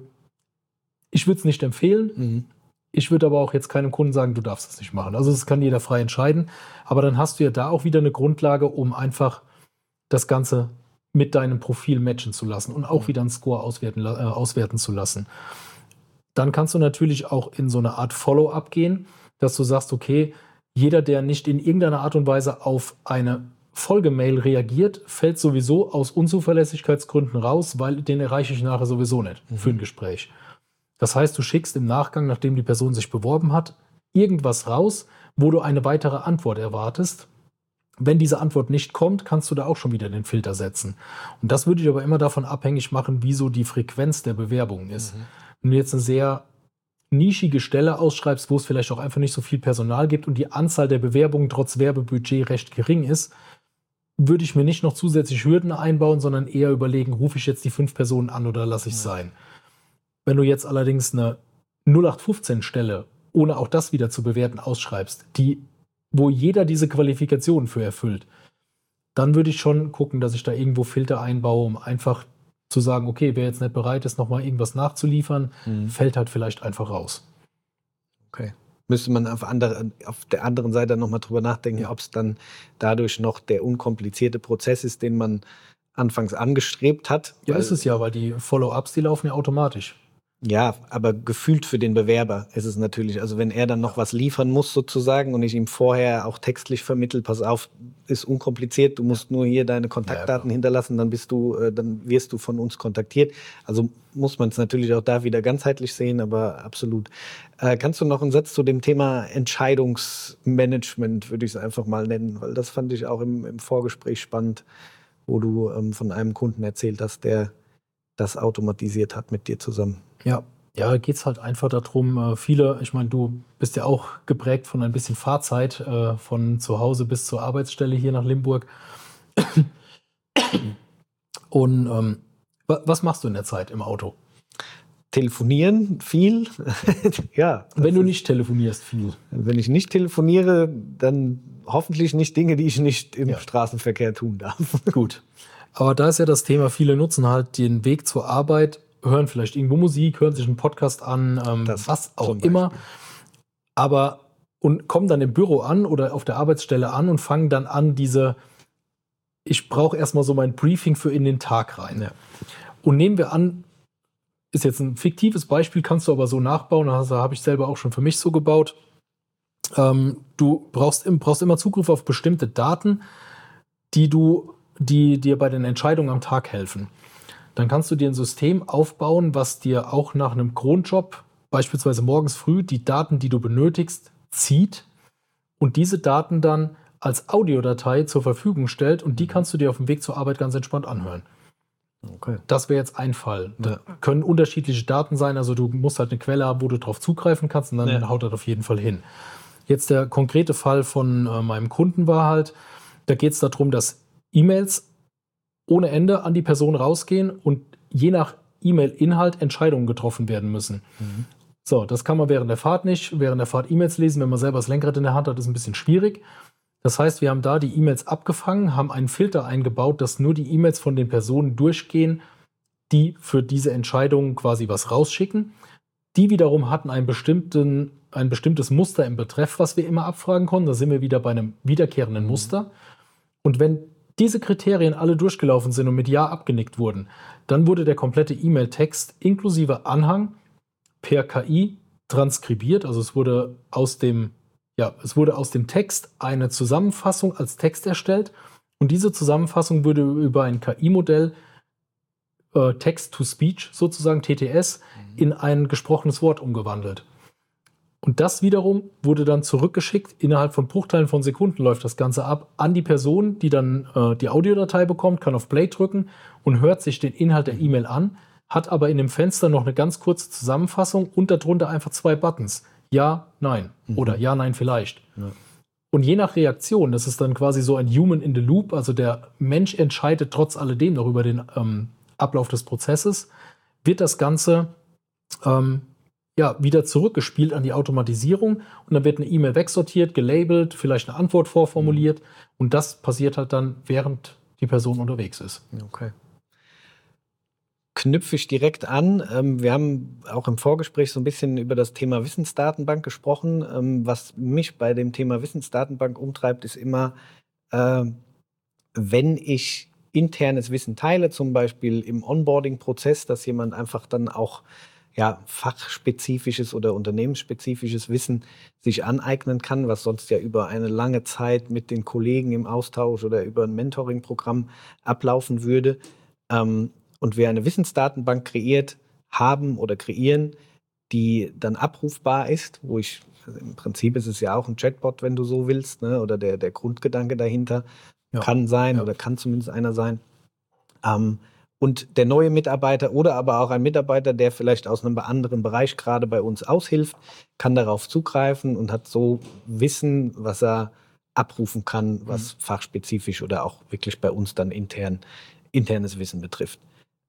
ich würde es nicht empfehlen. Ich würde aber auch jetzt keinem Kunden sagen, du darfst das nicht machen. Also das kann jeder frei entscheiden. Aber dann hast du ja da auch wieder eine Grundlage, um einfach das Ganze mit deinem Profil matchen zu lassen und auch wieder einen Score auswerten zu lassen. Dann kannst du natürlich auch in so eine Art Follow-up gehen, dass du sagst, okay, jeder, der nicht in irgendeiner Art und Weise auf eine Folgemail reagiert, fällt sowieso aus Unzuverlässigkeitsgründen raus, weil den erreiche ich nachher sowieso nicht für ein Gespräch. Das heißt, du schickst im Nachgang, nachdem die Person sich beworben hat, irgendwas raus, wo du eine weitere Antwort erwartest. Wenn diese Antwort nicht kommt, kannst du da auch schon wieder den Filter setzen. Und das würde ich aber immer davon abhängig machen, wie so die Frequenz der Bewerbungen ist. Wenn du jetzt eine sehr nischige Stelle ausschreibst, wo es vielleicht auch einfach nicht so viel Personal gibt und die Anzahl der Bewerbungen trotz Werbebudget recht gering ist, würde ich mir nicht noch zusätzlich Hürden einbauen, sondern eher überlegen, rufe ich jetzt die 5 Personen an oder lasse ich es sein. Wenn du jetzt allerdings eine 0815-Stelle, ohne auch das wieder zu bewerten, ausschreibst, wo jeder diese Qualifikationen für erfüllt, dann würde ich schon gucken, dass ich da irgendwo Filter einbaue, um einfach zu sagen, okay, wer jetzt nicht bereit ist, nochmal irgendwas nachzuliefern, fällt halt vielleicht einfach raus. Okay. Müsste man auf der anderen Seite nochmal drüber nachdenken, ob es dann dadurch noch der unkomplizierte Prozess ist, den man anfangs angestrebt hat. Ja, ist es ja, weil die Follow-ups, die laufen ja automatisch. Ja, aber gefühlt für den Bewerber ist es natürlich, also wenn er dann noch was liefern muss sozusagen und ich ihm vorher auch textlich vermittle, pass auf, ist unkompliziert, du musst nur hier deine Kontaktdaten hinterlassen, dann wirst du von uns kontaktiert. Also muss man es natürlich auch da wieder ganzheitlich sehen, aber absolut. Kannst du noch einen Satz zu dem Thema Entscheidungsmanagement, würde ich es einfach mal nennen, weil das fand ich auch im Vorgespräch spannend, wo du von einem Kunden erzählt hast, der das automatisiert hat mit dir zusammen. Ja, da geht es halt einfach darum, ich meine, du bist ja auch geprägt von ein bisschen Fahrzeit, von zu Hause bis zur Arbeitsstelle hier nach Limburg. Und was machst du in der Zeit im Auto? Telefonieren viel. Ja. Wenn du nicht telefonierst, viel. Wenn ich nicht telefoniere, dann hoffentlich nicht Dinge, die ich nicht im Straßenverkehr tun darf. Gut. Aber da ist ja das Thema, viele nutzen halt den Weg zur Arbeit, hören vielleicht irgendwo Musik, hören sich einen Podcast an, was auch immer. Und kommen dann im Büro an oder auf der Arbeitsstelle an und fangen dann an, ich brauche erstmal so mein Briefing für in den Tag rein. Ja. Und nehmen wir an, ist jetzt ein fiktives Beispiel, kannst du aber so nachbauen, also habe ich selber auch schon für mich so gebaut. Du brauchst immer Zugriff auf bestimmte Daten, die dir bei den Entscheidungen am Tag helfen. Dann kannst du dir ein System aufbauen, was dir auch nach einem Kronjob, beispielsweise morgens früh, die Daten, die du benötigst, zieht und diese Daten dann als Audiodatei zur Verfügung stellt und die kannst du dir auf dem Weg zur Arbeit ganz entspannt anhören. Okay. Das wäre jetzt ein Fall. Da können unterschiedliche Daten sein, also du musst halt eine Quelle haben, wo du drauf zugreifen kannst und dann haut das auf jeden Fall hin. Jetzt der konkrete Fall von meinem Kunden war halt, da geht es darum, dass E-Mails ohne Ende an die Person rausgehen und je nach E-Mail-Inhalt Entscheidungen getroffen werden müssen. So, das kann man während der Fahrt nicht. Während der Fahrt E-Mails lesen, wenn man selber das Lenkrad in der Hand hat, ist ein bisschen schwierig. Das heißt, wir haben da die E-Mails abgefangen, haben einen Filter eingebaut, dass nur die E-Mails von den Personen durchgehen, die für diese Entscheidungen quasi was rausschicken. Die wiederum hatten ein bestimmtes Muster im Betreff, was wir immer abfragen konnten. Da sind wir wieder bei einem wiederkehrenden Muster. Und wenn diese Kriterien alle durchgelaufen sind und mit Ja abgenickt wurden, dann wurde der komplette E-Mail-Text inklusive Anhang per KI transkribiert, also es wurde aus dem Text eine Zusammenfassung als Text erstellt und diese Zusammenfassung wurde über ein KI-Modell Text-to-Speech sozusagen, TTS, in ein gesprochenes Wort umgewandelt. Und das wiederum wurde dann zurückgeschickt, innerhalb von Bruchteilen von Sekunden läuft das Ganze ab, an die Person, die dann die Audiodatei bekommt, kann auf Play drücken und hört sich den Inhalt der E-Mail an, hat aber in dem Fenster noch eine ganz kurze Zusammenfassung und darunter einfach 2 Buttons. Ja, nein. Oder ja, nein, vielleicht. Ja. Und je nach Reaktion, das ist dann quasi so ein Human in the Loop, also der Mensch entscheidet trotz alledem noch über den Ablauf des Prozesses, wird das Ganze wieder zurückgespielt an die Automatisierung und dann wird eine E-Mail wegsortiert, gelabelt, vielleicht eine Antwort vorformuliert und das passiert halt dann, während die Person unterwegs ist. Okay. Knüpfe ich direkt an. Wir haben auch im Vorgespräch so ein bisschen über das Thema Wissensdatenbank gesprochen. Was mich bei dem Thema Wissensdatenbank umtreibt, ist immer, wenn ich internes Wissen teile, zum Beispiel im Onboarding-Prozess, dass jemand einfach dann auch fachspezifisches oder unternehmensspezifisches Wissen sich aneignen kann, was sonst ja über eine lange Zeit mit den Kollegen im Austausch oder über ein Mentoring-Programm ablaufen würde. Und wir eine Wissensdatenbank kreieren, die dann abrufbar ist, also im Prinzip ist es ja auch ein Chatbot, wenn du so willst, ne? Oder der Grundgedanke dahinter kann sein oder kann zumindest einer sein. Und der neue Mitarbeiter oder aber auch ein Mitarbeiter, der vielleicht aus einem anderen Bereich gerade bei uns aushilft, kann darauf zugreifen und hat so Wissen, was er abrufen kann, was fachspezifisch oder auch wirklich bei uns dann internes Wissen betrifft.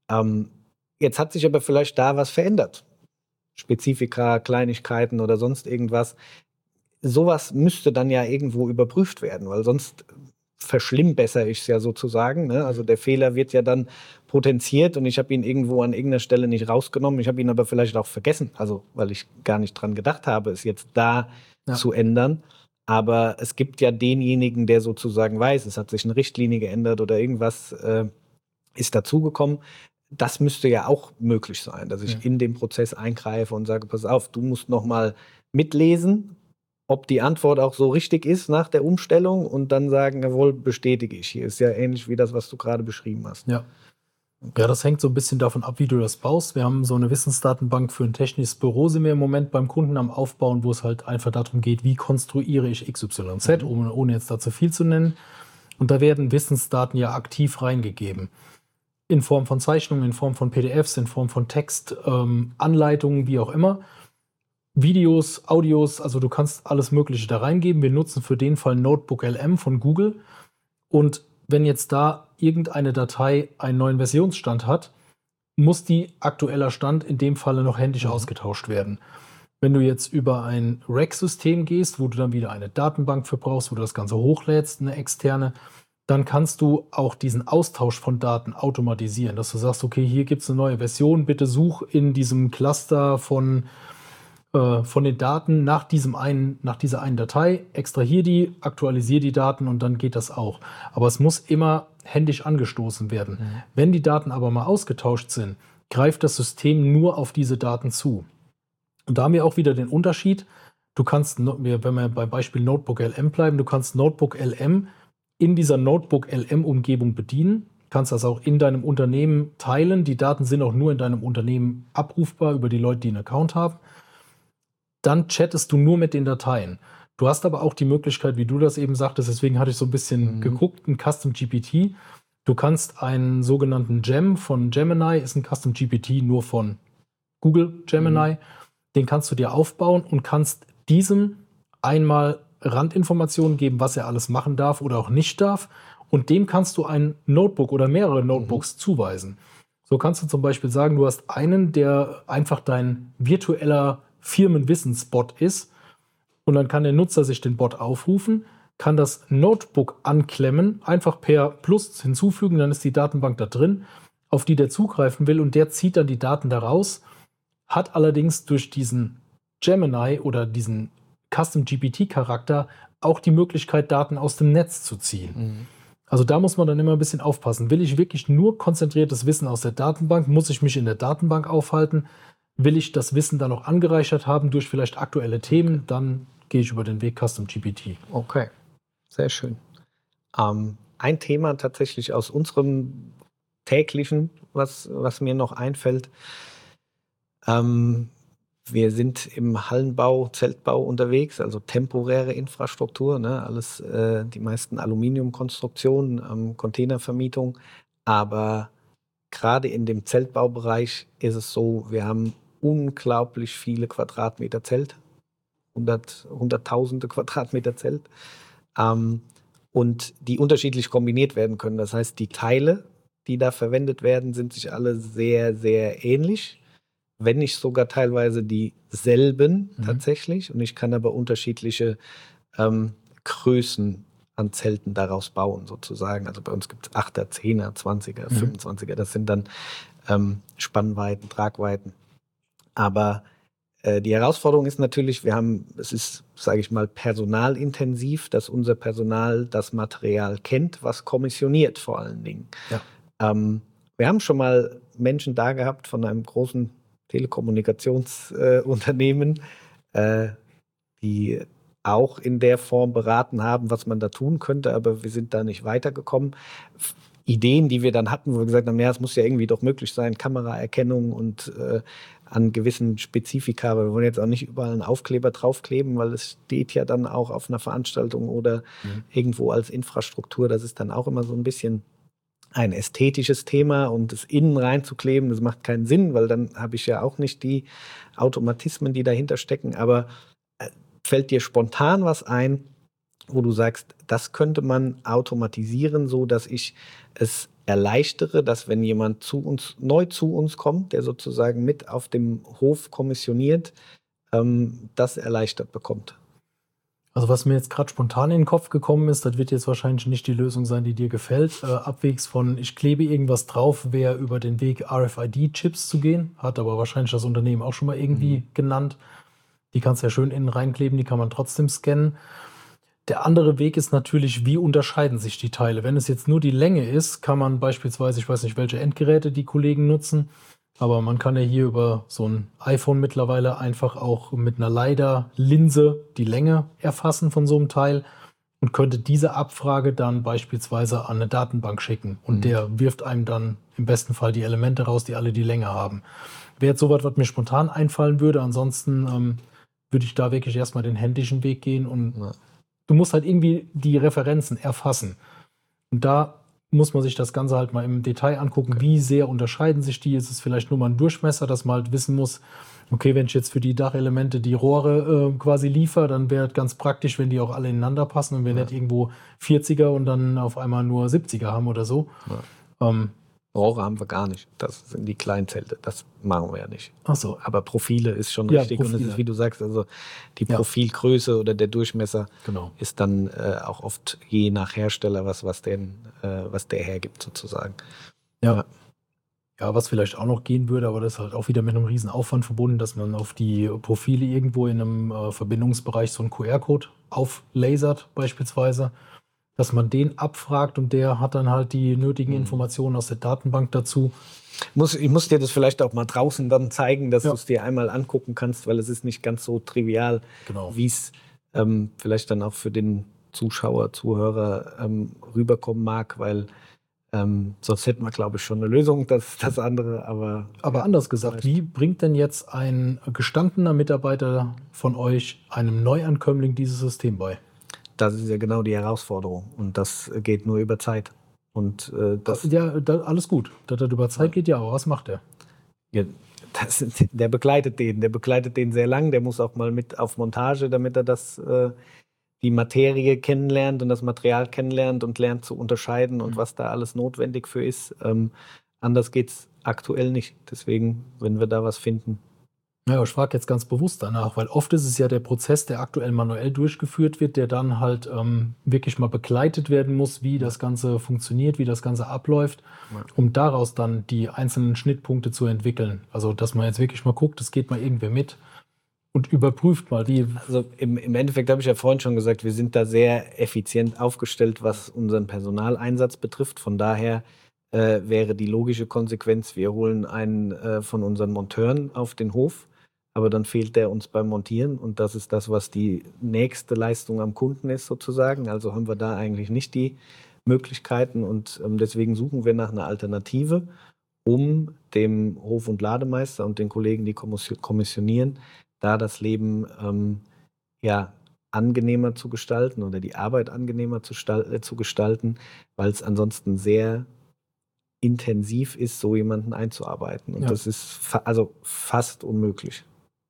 Jetzt hat sich aber vielleicht da was verändert. Spezifika, Kleinigkeiten oder sonst irgendwas. Sowas müsste dann ja irgendwo überprüft werden, weil sonst verschlimmbessere ich es ja sozusagen. Ne? Also der Fehler wird ja dann potenziert und ich habe ihn irgendwo an irgendeiner Stelle nicht rausgenommen. Ich habe ihn aber vielleicht auch vergessen, also weil ich gar nicht dran gedacht habe, es jetzt da zu ändern. Aber es gibt ja denjenigen, der sozusagen weiß, es hat sich eine Richtlinie geändert oder irgendwas ist dazugekommen. Das müsste ja auch möglich sein, dass ich in den Prozess eingreife und sage, pass auf, du musst noch mal mitlesen, ob die Antwort auch so richtig ist nach der Umstellung und dann sagen, jawohl, bestätige ich. Hier ist ja ähnlich wie das, was du gerade beschrieben hast. Ja. Okay. Ja, das hängt so ein bisschen davon ab, wie du das baust. Wir haben so eine Wissensdatenbank für ein technisches Büro, sind wir im Moment beim Kunden am Aufbauen, wo es halt einfach darum geht, wie konstruiere ich XYZ, ohne jetzt da zu viel zu nennen. Und da werden Wissensdaten ja aktiv reingegeben. In Form von Zeichnungen, in Form von PDFs, in Form von Text, Anleitungen, wie auch immer. Videos, Audios, also du kannst alles Mögliche da reingeben. Wir nutzen für den Fall Notebook LM von Google. Und wenn jetzt da irgendeine Datei einen neuen Versionsstand hat, muss die aktueller Stand in dem Falle noch händisch ausgetauscht werden. Wenn du jetzt über ein Rack-System gehst, wo du dann wieder eine Datenbank für brauchst, wo du das Ganze hochlädst, eine externe, dann kannst du auch diesen Austausch von Daten automatisieren, dass du sagst, okay, hier gibt es eine neue Version, bitte such in diesem Cluster von den Daten nach dieser einen Datei, extrahier die, aktualisier die Daten und dann geht das auch. Aber es muss immer händisch angestoßen werden. Wenn die Daten aber mal ausgetauscht sind, greift das System nur auf diese Daten zu. Und da haben wir auch wieder den Unterschied, du kannst, wenn wir beim Beispiel Notebook LM bleiben, du kannst Notebook LM in dieser Notebook LM-Umgebung bedienen, kannst das auch in deinem Unternehmen teilen. Die Daten sind auch nur in deinem Unternehmen abrufbar über die Leute, die einen Account haben. Dann chattest du nur mit den Dateien. Du hast aber auch die Möglichkeit, wie du das eben sagtest, deswegen hatte ich so ein bisschen geguckt, ein Custom GPT. Du kannst einen sogenannten Gem von Gemini, ist ein Custom GPT nur von Google Gemini, den kannst du dir aufbauen und kannst diesem einmal Randinformationen geben, was er alles machen darf oder auch nicht darf. Und dem kannst du ein Notebook oder mehrere Notebooks zuweisen. So kannst du zum Beispiel sagen, du hast einen, der einfach dein virtueller Firmenwissensbot ist. Und dann kann der Nutzer sich den Bot aufrufen, kann das Notebook anklemmen, einfach per Plus hinzufügen, dann ist die Datenbank da drin, auf die der zugreifen will und der zieht dann die Daten daraus, hat allerdings durch diesen Gemini oder diesen Custom GPT-Charakter auch die Möglichkeit, Daten aus dem Netz zu ziehen. Also da muss man dann immer ein bisschen aufpassen. Will ich wirklich nur konzentriertes Wissen aus der Datenbank? Muss ich mich in der Datenbank aufhalten? Will ich das Wissen dann noch angereichert haben durch vielleicht aktuelle Themen, dann gehe ich über den Weg Custom GPT. Okay, sehr schön. Ein Thema tatsächlich aus unserem täglichen, was mir noch einfällt. Wir sind im Hallenbau, Zeltbau unterwegs, also temporäre Infrastruktur, ne? Alles, die meisten Aluminiumkonstruktionen, Containervermietung. Aber gerade in dem Zeltbaubereich ist es so, wir haben unglaublich viele Quadratmeter Zelt, hunderttausende Quadratmeter Zelt, und die unterschiedlich kombiniert werden können. Das heißt, die Teile, die da verwendet werden, sind sich alle sehr, sehr ähnlich, wenn nicht sogar teilweise dieselben tatsächlich. Und ich kann aber unterschiedliche Größen an Zelten daraus bauen, sozusagen. Also bei uns gibt es 8er, 10er, 20er, 25er. Das sind dann Spannweiten, Tragweiten. Aber die Herausforderung ist natürlich, es ist, sage ich mal, personalintensiv, dass unser Personal das Material kennt, was kommissioniert vor allen Dingen. Ja. Wir haben schon mal Menschen da gehabt von einem großen Telekommunikationsunternehmen, die auch in der Form beraten haben, was man da tun könnte, aber wir sind da nicht weitergekommen. Ideen, die wir dann hatten, wo wir gesagt haben, ja, es muss ja irgendwie doch möglich sein, Kameraerkennung und an gewissen Spezifika, aber wir wollen jetzt auch nicht überall einen Aufkleber draufkleben, weil es steht ja dann auch auf einer Veranstaltung oder irgendwo als Infrastruktur. Das ist dann auch immer so ein bisschen ein ästhetisches Thema, und das innen reinzukleben, das macht keinen Sinn, weil dann habe ich ja auch nicht die Automatismen, die dahinter stecken. Aber fällt dir spontan was ein, wo du sagst, das könnte man automatisieren, so dass ich es erleichtere, dass wenn jemand neu zu uns kommt, der sozusagen mit auf dem Hof kommissioniert, das erleichtert bekommt? Also was mir jetzt gerade spontan in den Kopf gekommen ist, das wird jetzt wahrscheinlich nicht die Lösung sein, die dir gefällt. Abwegs von, ich klebe irgendwas drauf, wäre über den Weg RFID-Chips zu gehen. Hat aber wahrscheinlich das Unternehmen auch schon mal irgendwie genannt. Die kannst du ja schön innen reinkleben, die kann man trotzdem scannen. Der andere Weg ist natürlich, wie unterscheiden sich die Teile? Wenn es jetzt nur die Länge ist, kann man beispielsweise, ich weiß nicht, welche Endgeräte die Kollegen nutzen, aber man kann ja hier über so ein iPhone mittlerweile einfach auch mit einer LiDAR-Linse die Länge erfassen von so einem Teil und könnte diese Abfrage dann beispielsweise an eine Datenbank schicken. Und der wirft einem dann im besten Fall die Elemente raus, die alle die Länge haben. Wäre jetzt sowas, was mir spontan einfallen würde. Ansonsten würde ich da wirklich erstmal den händischen Weg gehen und du musst halt irgendwie die Referenzen erfassen. Und da muss man sich das Ganze halt mal im Detail angucken, wie sehr unterscheiden sich die. Ist es vielleicht nur mal ein Durchmesser, dass man halt wissen muss, okay, wenn ich jetzt für die Dachelemente die Rohre quasi liefere, dann wäre es ganz praktisch, wenn die auch alle ineinander passen und wir nicht irgendwo 40er und dann auf einmal nur 70er haben oder so. Ja. Rohre haben wir gar nicht. Das sind die Kleinzelte. Das machen wir ja nicht. Ach so. Aber Profile ist schon richtig. Profile. Und es ist, wie du sagst, also die Profilgröße oder der Durchmesser ist dann auch oft je nach Hersteller, was der hergibt sozusagen. Ja, was vielleicht auch noch gehen würde, aber das ist halt auch wieder mit einem riesen Aufwand verbunden, dass man auf die Profile irgendwo in einem Verbindungsbereich so einen QR-Code auflasert beispielsweise, dass man den abfragt und der hat dann halt die nötigen Informationen aus der Datenbank dazu. Ich muss dir das vielleicht auch mal draußen dann zeigen, dass du es dir einmal angucken kannst, weil es ist nicht ganz so trivial, wie es vielleicht dann auch für den Zuschauer, Zuhörer rüberkommen mag, weil sonst hätten wir, glaube ich, schon eine Lösung, das andere. Aber anders gesagt, wie bringt denn jetzt ein gestandener Mitarbeiter von euch einem Neuankömmling dieses System bei? Das ist ja genau die Herausforderung. Und das geht nur über Zeit. Und alles gut. Dass das über Zeit geht, aber was macht der? Ja, der begleitet den. Der begleitet den sehr lang. Der muss auch mal mit auf Montage, damit er die Materie kennenlernt und das Material kennenlernt und lernt zu unterscheiden und was da alles notwendig für ist. Anders geht es aktuell nicht. Deswegen, wenn wir da was finden. Ja, ich frage jetzt ganz bewusst danach, weil oft ist es ja der Prozess, der aktuell manuell durchgeführt wird, der dann halt wirklich mal begleitet werden muss, wie das Ganze funktioniert, wie das Ganze abläuft, um daraus dann die einzelnen Schnittpunkte zu entwickeln. Also, dass man jetzt wirklich mal guckt, es geht mal irgendwer mit und überprüft mal, wie. Also im Endeffekt habe ich ja vorhin schon gesagt, wir sind da sehr effizient aufgestellt, was unseren Personaleinsatz betrifft. Von daher wäre die logische Konsequenz, wir holen einen von unseren Monteuren auf den Hof, aber dann fehlt der uns beim Montieren und das ist das, was die nächste Leistung am Kunden ist sozusagen. Also haben wir da eigentlich nicht die Möglichkeiten und deswegen suchen wir nach einer Alternative, um dem Hof- und Lademeister und den Kollegen, die kommissionieren, da das Leben angenehmer zu gestalten oder die Arbeit angenehmer zu gestalten, weil es ansonsten sehr intensiv ist, so jemanden einzuarbeiten. Und das ist fast unmöglich.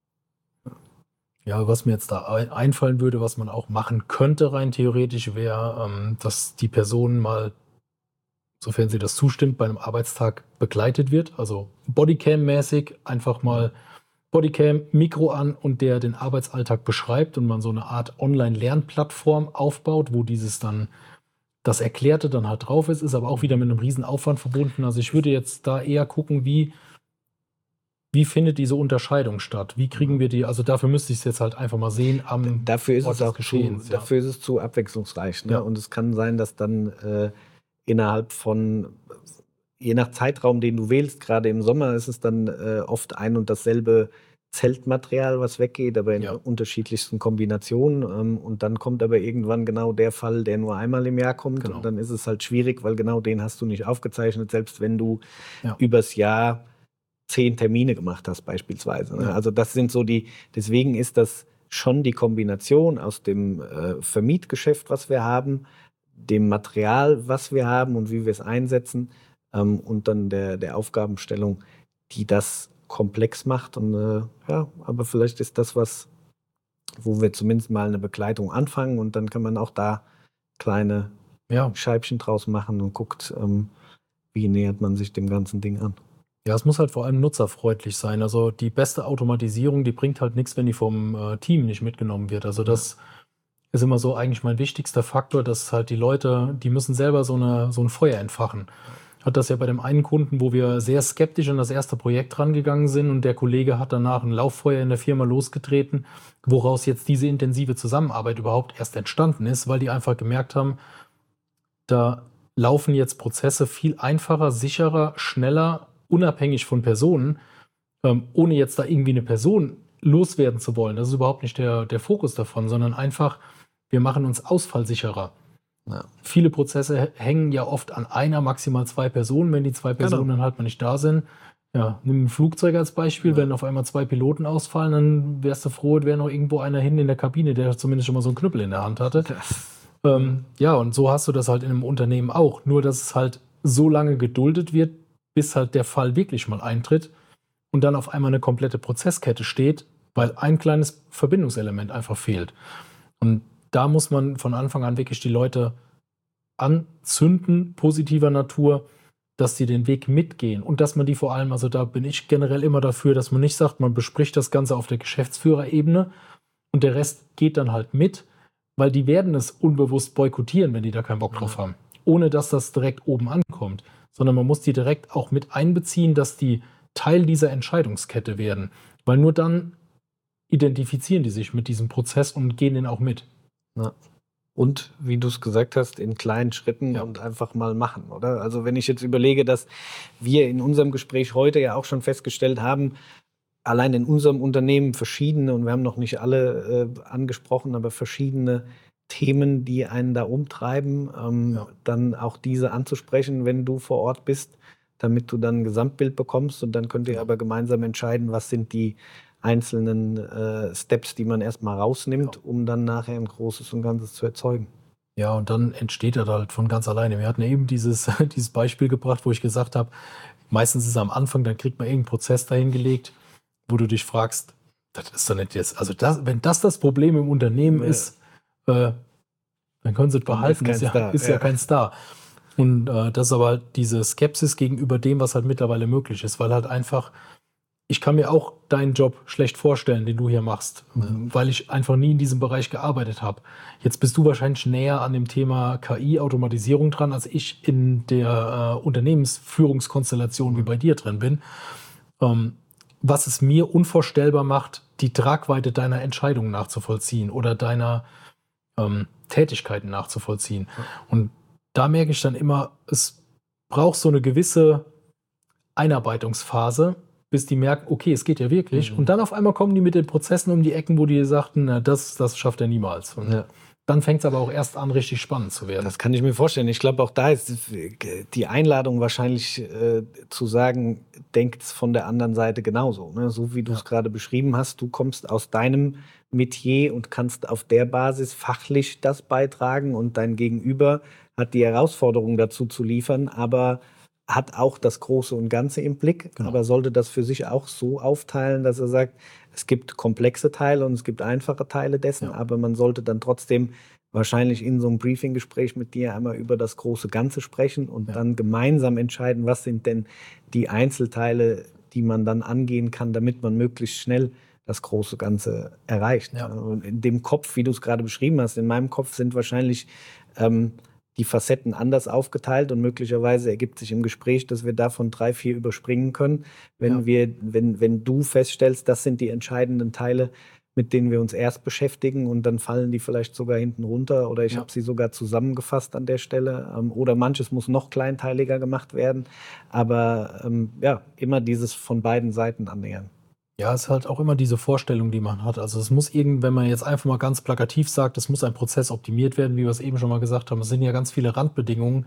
Ja, was mir jetzt da einfallen würde, was man auch machen könnte rein theoretisch, wäre, dass die Person mal, sofern sie das zustimmt, bei einem Arbeitstag begleitet wird. Also Bodycam-mäßig einfach mal Bodycam, Mikro an und der den Arbeitsalltag beschreibt und man so eine Art Online-Lernplattform aufbaut, wo das Erklärte dann halt drauf ist aber auch wieder mit einem riesen Aufwand verbunden. Also ich würde jetzt da eher gucken, wie findet diese Unterscheidung statt? Wie kriegen wir die, also dafür müsste ich es jetzt halt einfach mal sehen dafür ist es auch dafür ist es zu abwechslungsreich. Ne? Ja. Und es kann sein, dass dann innerhalb von, je nach Zeitraum, den du wählst, gerade im Sommer ist es dann oft ein und dasselbe Zeltmaterial, was weggeht, aber in unterschiedlichsten Kombinationen. Und dann kommt aber irgendwann genau der Fall, der nur einmal im Jahr kommt. Genau. Und dann ist es halt schwierig, weil genau den hast du nicht aufgezeichnet, selbst wenn du übers Jahr 10 Termine gemacht hast beispielsweise. Ne? Ja. Also das sind so deswegen ist das schon die Kombination aus dem Vermietgeschäft, was wir haben, dem Material, was wir haben und wie wir es einsetzen und dann der Aufgabenstellung, die das komplex macht. Und aber vielleicht ist das wo wir zumindest mal eine Begleitung anfangen und dann kann man auch da kleine Scheibchen draus machen und guckt, wie nähert man sich dem ganzen Ding an. Ja, es muss halt vor allem nutzerfreundlich sein. Also die beste Automatisierung, die bringt halt nichts, wenn die vom Team nicht mitgenommen wird. Also das ist immer so eigentlich mein wichtigster Faktor, dass halt die Leute, die müssen selber so ein Feuer entfachen. Hat das ja bei dem einen Kunden, wo wir sehr skeptisch an das erste Projekt rangegangen sind und der Kollege hat danach ein Lauffeuer in der Firma losgetreten, woraus jetzt diese intensive Zusammenarbeit überhaupt erst entstanden ist, weil die einfach gemerkt haben, da laufen jetzt Prozesse viel einfacher, sicherer, schneller, unabhängig von Personen, ohne jetzt da irgendwie eine Person loswerden zu wollen. Das ist überhaupt nicht der Fokus davon, sondern einfach, wir machen uns ausfallsicherer. Ja. Viele Prozesse hängen ja oft an einer, maximal 2 Personen. Wenn die 2 Personen dann halt mal nicht da sind, nimm ein Flugzeug als Beispiel, wenn auf einmal 2 Piloten ausfallen, dann wärst du froh, es wäre noch irgendwo einer hin in der Kabine, der zumindest schon mal so einen Knüppel in der Hand hatte. Und so hast du das halt in einem Unternehmen auch. Nur, dass es halt so lange geduldet wird, bis halt der Fall wirklich mal eintritt und dann auf einmal eine komplette Prozesskette steht, weil ein kleines Verbindungselement einfach fehlt. Und da muss man von Anfang an wirklich die Leute anzünden, positiver Natur, dass die den Weg mitgehen und dass man die vor allem, also da bin ich generell immer dafür, dass man nicht sagt, man bespricht das Ganze auf der Geschäftsführerebene und der Rest geht dann halt mit, weil die werden es unbewusst boykottieren, wenn die da keinen Bock drauf haben, ohne dass das direkt oben ankommt, sondern man muss die direkt auch mit einbeziehen, dass die Teil dieser Entscheidungskette werden, weil nur dann identifizieren die sich mit diesem Prozess und gehen den auch mit. Ja. Und wie du es gesagt hast, in kleinen Schritten und einfach mal machen, oder? Also wenn ich jetzt überlege, dass wir in unserem Gespräch heute ja auch schon festgestellt haben, allein in unserem Unternehmen verschiedene, und wir haben noch nicht alle angesprochen, aber verschiedene Themen, die einen da umtreiben, dann auch diese anzusprechen, wenn du vor Ort bist, damit du dann ein Gesamtbild bekommst und dann könnt ihr aber gemeinsam entscheiden, was sind die einzelnen Steps, die man erstmal rausnimmt, um dann nachher ein Großes und Ganzes zu erzeugen. Ja, und dann entsteht das halt von ganz alleine. Wir hatten ja eben dieses Beispiel gebracht, wo ich gesagt habe, meistens ist es am Anfang, dann kriegt man irgendeinen Prozess dahingelegt, wo du dich fragst, das ist doch nicht jetzt, also wenn das Problem im Unternehmen ist, dann können sie es behalten, ist ja kein Star. Und das ist aber halt diese Skepsis gegenüber dem, was halt mittlerweile möglich ist, weil halt einfach, ich kann mir auch deinen Job schlecht vorstellen, den du hier machst, weil ich einfach nie in diesem Bereich gearbeitet habe. Jetzt bist du wahrscheinlich näher an dem Thema KI-Automatisierung dran, als ich in der Unternehmensführungskonstellation wie bei dir drin bin. Was es mir unvorstellbar macht, die Tragweite deiner Entscheidungen nachzuvollziehen oder deiner Tätigkeiten nachzuvollziehen. Und da merke ich dann immer, es braucht so eine gewisse Einarbeitungsphase, bis die merken, okay, es geht ja wirklich. Und dann auf einmal kommen die mit den Prozessen um die Ecken, wo die sagten, na, das schafft er niemals. Und dann fängt es aber auch erst an, richtig spannend zu werden. Das kann ich mir vorstellen. Ich glaube, auch da ist die Einladung wahrscheinlich zu sagen, denkt es von der anderen Seite genauso. Ne? So wie du es gerade beschrieben hast, du kommst aus deinem Metier und kannst auf der Basis fachlich das beitragen und dein Gegenüber hat die Herausforderung dazu zu liefern, aber hat auch das Große und Ganze im Blick, aber sollte das für sich auch so aufteilen, dass er sagt, es gibt komplexe Teile und es gibt einfache Teile dessen, aber man sollte dann trotzdem wahrscheinlich in so einem Briefinggespräch mit dir einmal über das große Ganze sprechen und dann gemeinsam entscheiden, was sind denn die Einzelteile, die man dann angehen kann, damit man möglichst schnell das große Ganze erreicht. Und in dem Kopf, wie du es gerade beschrieben hast, in meinem Kopf sind wahrscheinlich die Facetten anders aufgeteilt und möglicherweise ergibt sich im Gespräch, dass wir davon 3, 4 überspringen können, wenn du feststellst, das sind die entscheidenden Teile, mit denen wir uns erst beschäftigen und dann fallen die vielleicht sogar hinten runter oder ich habe sie sogar zusammengefasst an der Stelle oder manches muss noch kleinteiliger gemacht werden, aber immer dieses von beiden Seiten annähern. Ja, es ist halt auch immer diese Vorstellung, die man hat. Also es muss wenn man jetzt einfach mal ganz plakativ sagt, es muss ein Prozess optimiert werden, wie wir es eben schon mal gesagt haben. Es sind ja ganz viele Randbedingungen,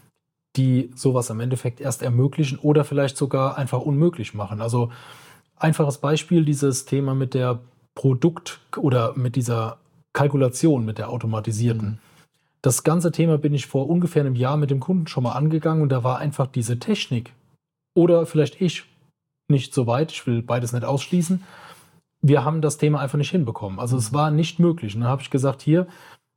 die sowas im Endeffekt erst ermöglichen oder vielleicht sogar einfach unmöglich machen. Also einfaches Beispiel, dieses Thema mit der oder mit dieser Kalkulation, mit der automatisierten. Das ganze Thema bin ich vor ungefähr einem Jahr mit dem Kunden schon mal angegangen und da war einfach diese Technik oder vielleicht ich nicht so weit, ich will beides nicht ausschließen. Wir haben das Thema einfach nicht hinbekommen. Also es war nicht möglich. Und dann habe ich gesagt, hier,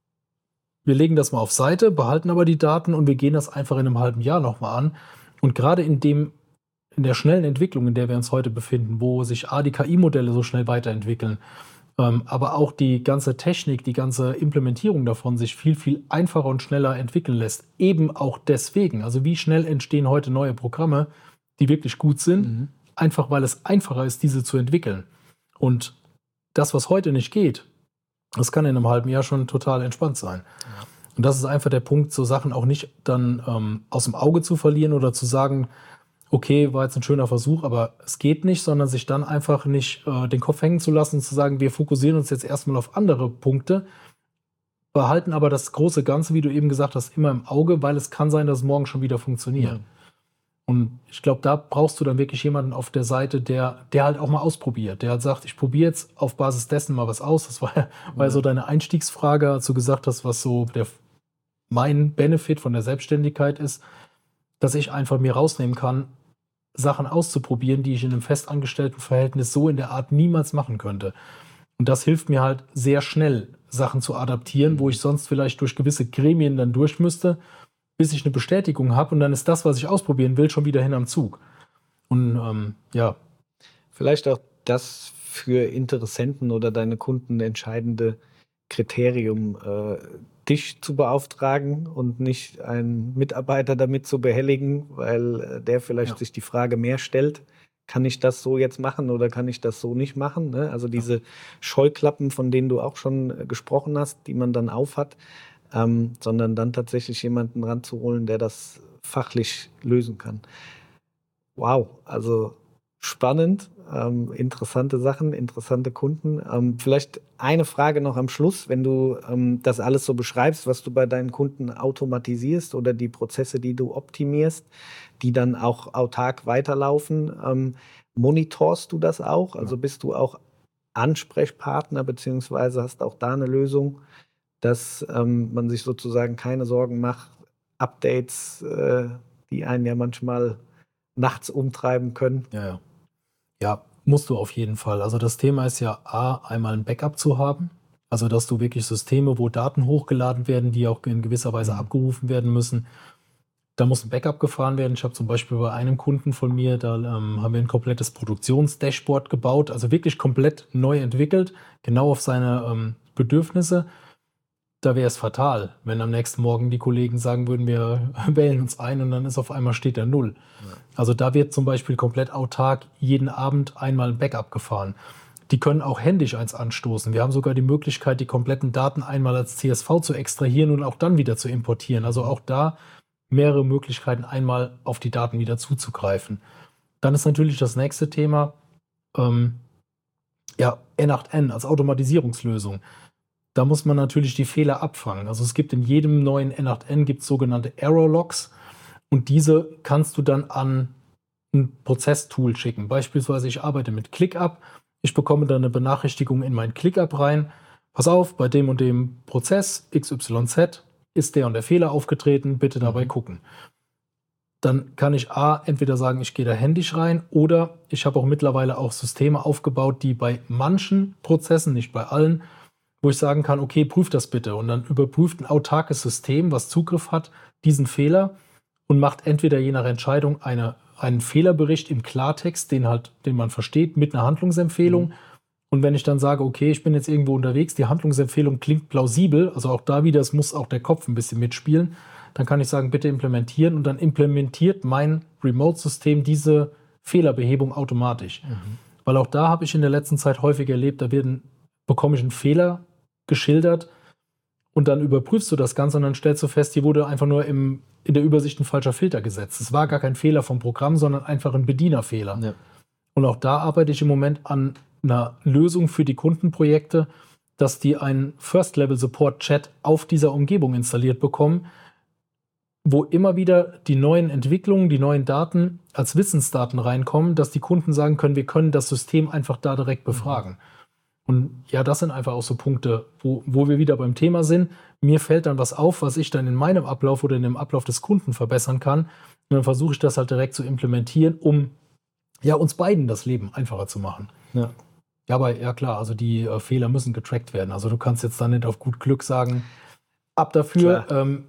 wir legen das mal auf Seite, behalten aber die Daten und wir gehen das einfach in einem halben Jahr nochmal an. Und gerade in der schnellen Entwicklung, in der wir uns heute befinden, wo sich die KI-Modelle so schnell weiterentwickeln, aber auch die ganze Technik, die ganze Implementierung davon sich viel, viel einfacher und schneller entwickeln lässt. Eben auch deswegen. Also wie schnell entstehen heute neue Programme, die wirklich gut sind, einfach weil es einfacher ist, diese zu entwickeln. Und das, was heute nicht geht, das kann in einem halben Jahr schon total entspannt sein. Ja. Und das ist einfach der Punkt, so Sachen auch nicht dann aus dem Auge zu verlieren oder zu sagen, okay, war jetzt ein schöner Versuch, aber es geht nicht, sondern sich dann einfach nicht den Kopf hängen zu lassen und zu sagen, wir fokussieren uns jetzt erstmal auf andere Punkte, behalten aber das große Ganze, wie du eben gesagt hast, immer im Auge, weil es kann sein, dass es morgen schon wieder funktioniert. Ja. Und ich glaube, da brauchst du dann wirklich jemanden auf der Seite, der halt auch mal ausprobiert. Der halt sagt, ich probiere jetzt auf Basis dessen mal was aus. Das war so deine Einstiegsfrage, als du gesagt hast, was so mein Benefit von der Selbstständigkeit ist, dass ich einfach mir rausnehmen kann, Sachen auszuprobieren, die ich in einem festangestellten Verhältnis so in der Art niemals machen könnte. Und das hilft mir halt sehr schnell, Sachen zu adaptieren, wo ich sonst vielleicht durch gewisse Gremien dann durch müsste, bis ich eine Bestätigung habe und dann ist das, was ich ausprobieren will, schon wieder hin am Zug. Und vielleicht auch das für Interessenten oder deine Kunden entscheidende Kriterium, dich zu beauftragen und nicht einen Mitarbeiter damit zu behelligen, weil der vielleicht sich die Frage mehr stellt, kann ich das so jetzt machen oder kann ich das so nicht machen? Ne? Also diese Scheuklappen, von denen du auch schon gesprochen hast, die man dann aufhat, sondern dann tatsächlich jemanden ranzuholen, der das fachlich lösen kann. Wow, also spannend, interessante Sachen, interessante Kunden. Vielleicht eine Frage noch am Schluss, wenn du das alles so beschreibst, was du bei deinen Kunden automatisierst oder die Prozesse, die du optimierst, die dann auch autark weiterlaufen, monitorst du das auch? Also bist du auch Ansprechpartner beziehungsweise hast auch da eine Lösung, dass man sich sozusagen keine Sorgen macht, Updates, die einen ja manchmal nachts umtreiben können. Ja, musst du auf jeden Fall. Also das Thema ist ja einmal ein Backup zu haben, also dass du wirklich Systeme, wo Daten hochgeladen werden, die auch in gewisser Weise abgerufen werden müssen, da muss ein Backup gefahren werden. Ich habe zum Beispiel bei einem Kunden von mir, da haben wir ein komplettes Produktionsdashboard gebaut, also wirklich komplett neu entwickelt, genau auf seine Bedürfnisse. Da wäre es fatal, wenn am nächsten Morgen die Kollegen sagen würden, wir wählen uns ein und dann ist auf einmal steht da 0. Ja. Also da wird zum Beispiel komplett autark jeden Abend einmal ein Backup gefahren. Die können auch händisch eins anstoßen. Wir haben sogar die Möglichkeit, die kompletten Daten einmal als CSV zu extrahieren und auch dann wieder zu importieren. Also auch da mehrere Möglichkeiten, einmal auf die Daten wieder zuzugreifen. Dann ist natürlich das nächste Thema, N8N als Automatisierungslösung. Da muss man natürlich die Fehler abfangen. Also es gibt in jedem neuen N8N gibt es sogenannte Error Logs und diese kannst du dann an ein Prozesstool schicken. Beispielsweise ich arbeite mit ClickUp. Ich bekomme dann eine Benachrichtigung in mein ClickUp rein. Pass auf, bei dem und dem Prozess XYZ ist der und der Fehler aufgetreten, bitte dabei gucken. Dann kann ich entweder sagen, ich gehe da händisch rein oder ich habe auch mittlerweile auch Systeme aufgebaut, die bei manchen Prozessen, nicht bei allen, wo ich sagen kann, okay, prüf das bitte. Und dann überprüft ein autarkes System, was Zugriff hat, diesen Fehler und macht entweder je nach Entscheidung einen Fehlerbericht im Klartext, den man versteht, mit einer Handlungsempfehlung. Und wenn ich dann sage, okay, ich bin jetzt irgendwo unterwegs, die Handlungsempfehlung klingt plausibel, also auch da wieder, es muss auch der Kopf ein bisschen mitspielen, dann kann ich sagen, bitte implementieren und dann implementiert mein Remote-System diese Fehlerbehebung automatisch. Weil auch da habe ich in der letzten Zeit häufig erlebt, bekomme ich einen Fehler geschildert und dann überprüfst du das Ganze und dann stellst du fest, hier wurde einfach nur in der Übersicht ein falscher Filter gesetzt. Es war gar kein Fehler vom Programm, sondern einfach ein Bedienerfehler. Ja. Und auch da arbeite ich im Moment an einer Lösung für die Kundenprojekte, dass die einen First-Level-Support-Chat auf dieser Umgebung installiert bekommen, wo immer wieder die neuen Entwicklungen, die neuen Daten als Wissensdaten reinkommen, dass die Kunden sagen können, wir können das System einfach da direkt befragen. Und ja, das sind einfach auch so Punkte, wo wir wieder beim Thema sind. Mir fällt dann was auf, was ich dann in meinem Ablauf oder in dem Ablauf des Kunden verbessern kann. Und dann versuche ich das halt direkt zu implementieren, um uns beiden das Leben einfacher zu machen. Ja, aber ja klar, also die Fehler müssen getrackt werden. Also du kannst jetzt dann nicht auf gut Glück sagen, ab dafür.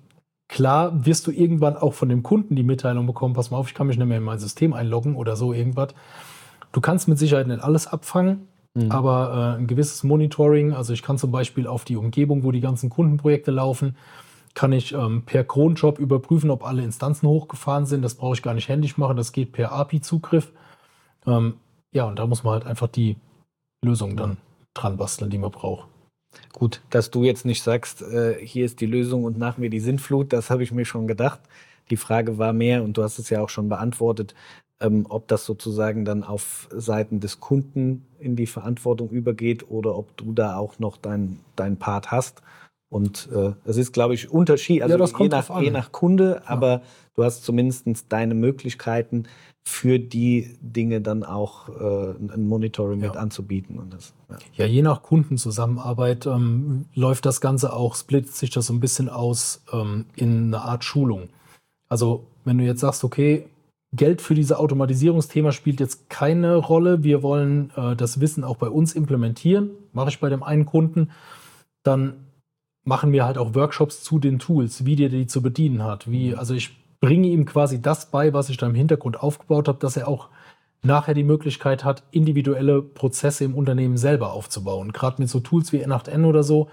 Klar wirst du irgendwann auch von dem Kunden die Mitteilung bekommen, pass mal auf, ich kann mich nicht mehr in mein System einloggen oder so irgendwas. Du kannst mit Sicherheit nicht alles abfangen, aber ein gewisses Monitoring, also ich kann zum Beispiel auf die Umgebung, wo die ganzen Kundenprojekte laufen, kann ich per Cronjob überprüfen, ob alle Instanzen hochgefahren sind. Das brauche ich gar nicht händisch machen, das geht per API-Zugriff. Und da muss man halt einfach die Lösung dann dran basteln, die man braucht. Gut, dass du jetzt nicht sagst, hier ist die Lösung und nach mir die Sintflut, das habe ich mir schon gedacht. Die Frage war mehr, und du hast es ja auch schon beantwortet, ob das sozusagen dann auf Seiten des Kunden in die Verantwortung übergeht oder ob du da auch noch deinen Part hast. Und das ist, glaube ich, Unterschied, also das kommt je nach Kunde, aber du hast zumindest deine Möglichkeiten für die Dinge dann auch ein Monitoring mit anzubieten. Und das, je nach Kundenzusammenarbeit läuft das Ganze auch, splittet sich das so ein bisschen aus in eine Art Schulung. Also wenn du jetzt sagst, okay, Geld für dieses Automatisierungsthema spielt jetzt keine Rolle, wir wollen das Wissen auch bei uns implementieren, mache ich bei dem einen Kunden, dann machen wir halt auch Workshops zu den Tools, wie der die zu bedienen hat. Also ich bringe ihm quasi das bei, was ich da im Hintergrund aufgebaut habe, dass er auch nachher die Möglichkeit hat, individuelle Prozesse im Unternehmen selber aufzubauen. Gerade mit so Tools wie N8N oder so.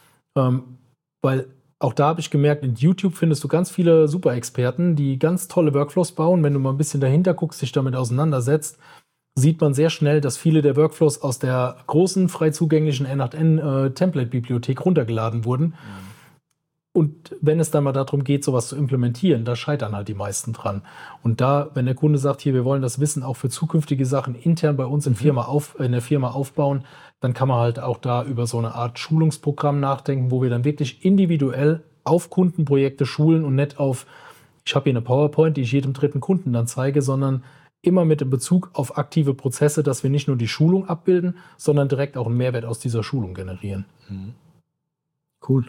Weil auch da habe ich gemerkt, in YouTube findest du ganz viele Super-Experten, die ganz tolle Workflows bauen. Wenn du mal ein bisschen dahinter guckst, dich damit auseinandersetzt, sieht man sehr schnell, dass viele der Workflows aus der großen, frei zugänglichen N8N-Template-Bibliothek runtergeladen wurden. Und wenn es dann mal darum geht, sowas zu implementieren, da scheitern halt die meisten dran. Und da, wenn der Kunde sagt, hier, wir wollen das Wissen auch für zukünftige Sachen intern bei uns in der Firma aufbauen, dann kann man halt auch da über so eine Art Schulungsprogramm nachdenken, wo wir dann wirklich individuell auf Kundenprojekte schulen und nicht auf, ich habe hier eine PowerPoint, die ich jedem dritten Kunden dann zeige, sondern immer mit dem Bezug auf aktive Prozesse, dass wir nicht nur die Schulung abbilden, sondern direkt auch einen Mehrwert aus dieser Schulung generieren. Cool.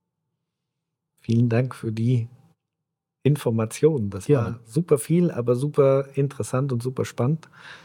Vielen Dank für die Informationen. Das war super viel, aber super interessant und super spannend.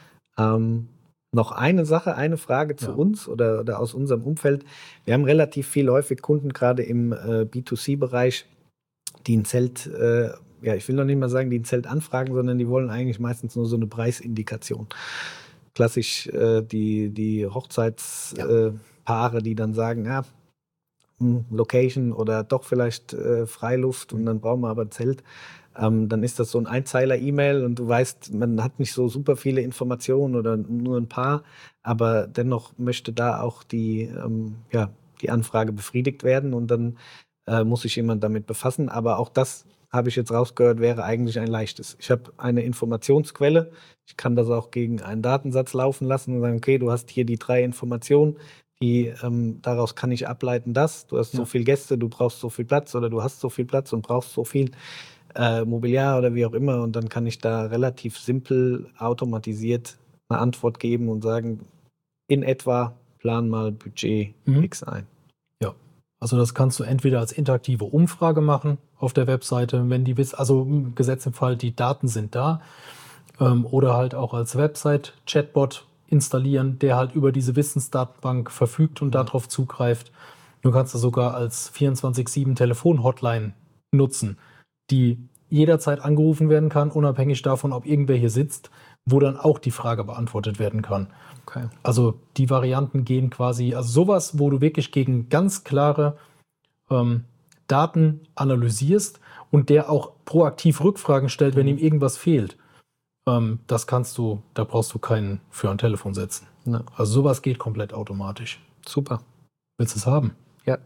Noch eine Frage zu uns oder aus unserem Umfeld. Wir haben relativ häufig Kunden, gerade im B2C-Bereich, die ein Zelt, ich will noch nicht mal sagen, die ein Zelt anfragen, sondern die wollen eigentlich meistens nur so eine Preisindikation. Klassisch die Hochzeitspaare, die dann sagen, Location oder doch vielleicht Freiluft und dann brauchen wir aber ein Zelt. Dann ist das so ein Einzeiler-E-Mail und du weißt, man hat nicht so super viele Informationen oder nur ein paar, aber dennoch möchte da auch die Anfrage befriedigt werden und dann muss sich jemand damit befassen. Aber auch das habe ich jetzt rausgehört, wäre eigentlich ein leichtes. Ich habe eine Informationsquelle, ich kann das auch gegen einen Datensatz laufen lassen und sagen, okay, du hast hier die 3 Informationen, daraus kann ich ableiten du hast so viele Gäste, du brauchst so viel Platz oder du hast so viel Platz und brauchst so viel Mobiliar oder wie auch immer und dann kann ich da relativ simpel automatisiert eine Antwort geben und sagen, in etwa plan mal Budget X ein. Ja, also das kannst du entweder als interaktive Umfrage machen auf der Webseite, wenn die also gesetzt im Fall, die Daten sind da, oder halt auch als Website-Chatbot installieren, der halt über diese Wissensdatenbank verfügt und darauf zugreift. Du kannst das sogar als 24/7 Telefon-Hotline nutzen, die jederzeit angerufen werden kann, unabhängig davon, ob irgendwer hier sitzt, wo dann auch die Frage beantwortet werden kann. Okay. Also die Varianten gehen quasi, also sowas, wo du wirklich gegen ganz klare Daten analysierst und der auch proaktiv Rückfragen stellt, wenn ihm irgendwas fehlt. Das kannst du, da brauchst du keinen für ein Telefon setzen. Ja. Also sowas geht komplett automatisch. Super. Willst du es haben? Ja.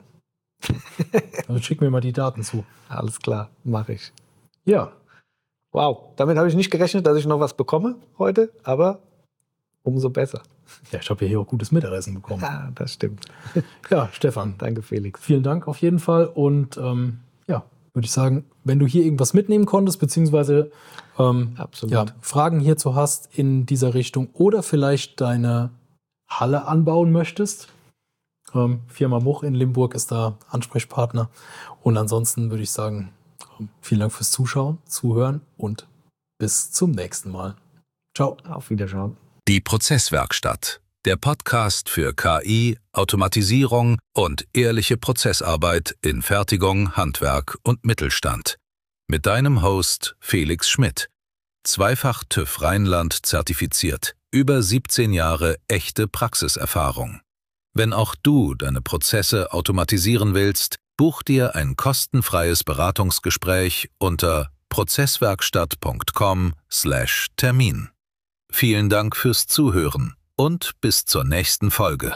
Dann schick mir mal die Daten zu. Alles klar, mache ich. Ja. Wow, damit habe ich nicht gerechnet, dass ich noch was bekomme heute, aber umso besser. Ja, ich habe hier auch gutes Mittagessen bekommen. Ja, das stimmt. Ja, Stefan. Danke, Felix. Vielen Dank auf jeden Fall. Und würde ich sagen, wenn du hier irgendwas mitnehmen konntest, beziehungsweise Absolut. Fragen hierzu hast in dieser Richtung oder vielleicht deine Halle anbauen möchtest, Firma Much in Limburg ist da Ansprechpartner. Und ansonsten würde ich sagen, vielen Dank fürs Zuschauen, Zuhören und bis zum nächsten Mal. Ciao. Auf Wiedersehen. Die Prozesswerkstatt, der Podcast für KI, Automatisierung und ehrliche Prozessarbeit in Fertigung, Handwerk und Mittelstand. Mit deinem Host Felix Schmidt. Zweifach TÜV Rheinland zertifiziert. Über 17 Jahre echte Praxiserfahrung. Wenn auch du deine Prozesse automatisieren willst, buch dir ein kostenfreies Beratungsgespräch unter prozesswerkstatt.com/Termin. Vielen Dank fürs Zuhören und bis zur nächsten Folge.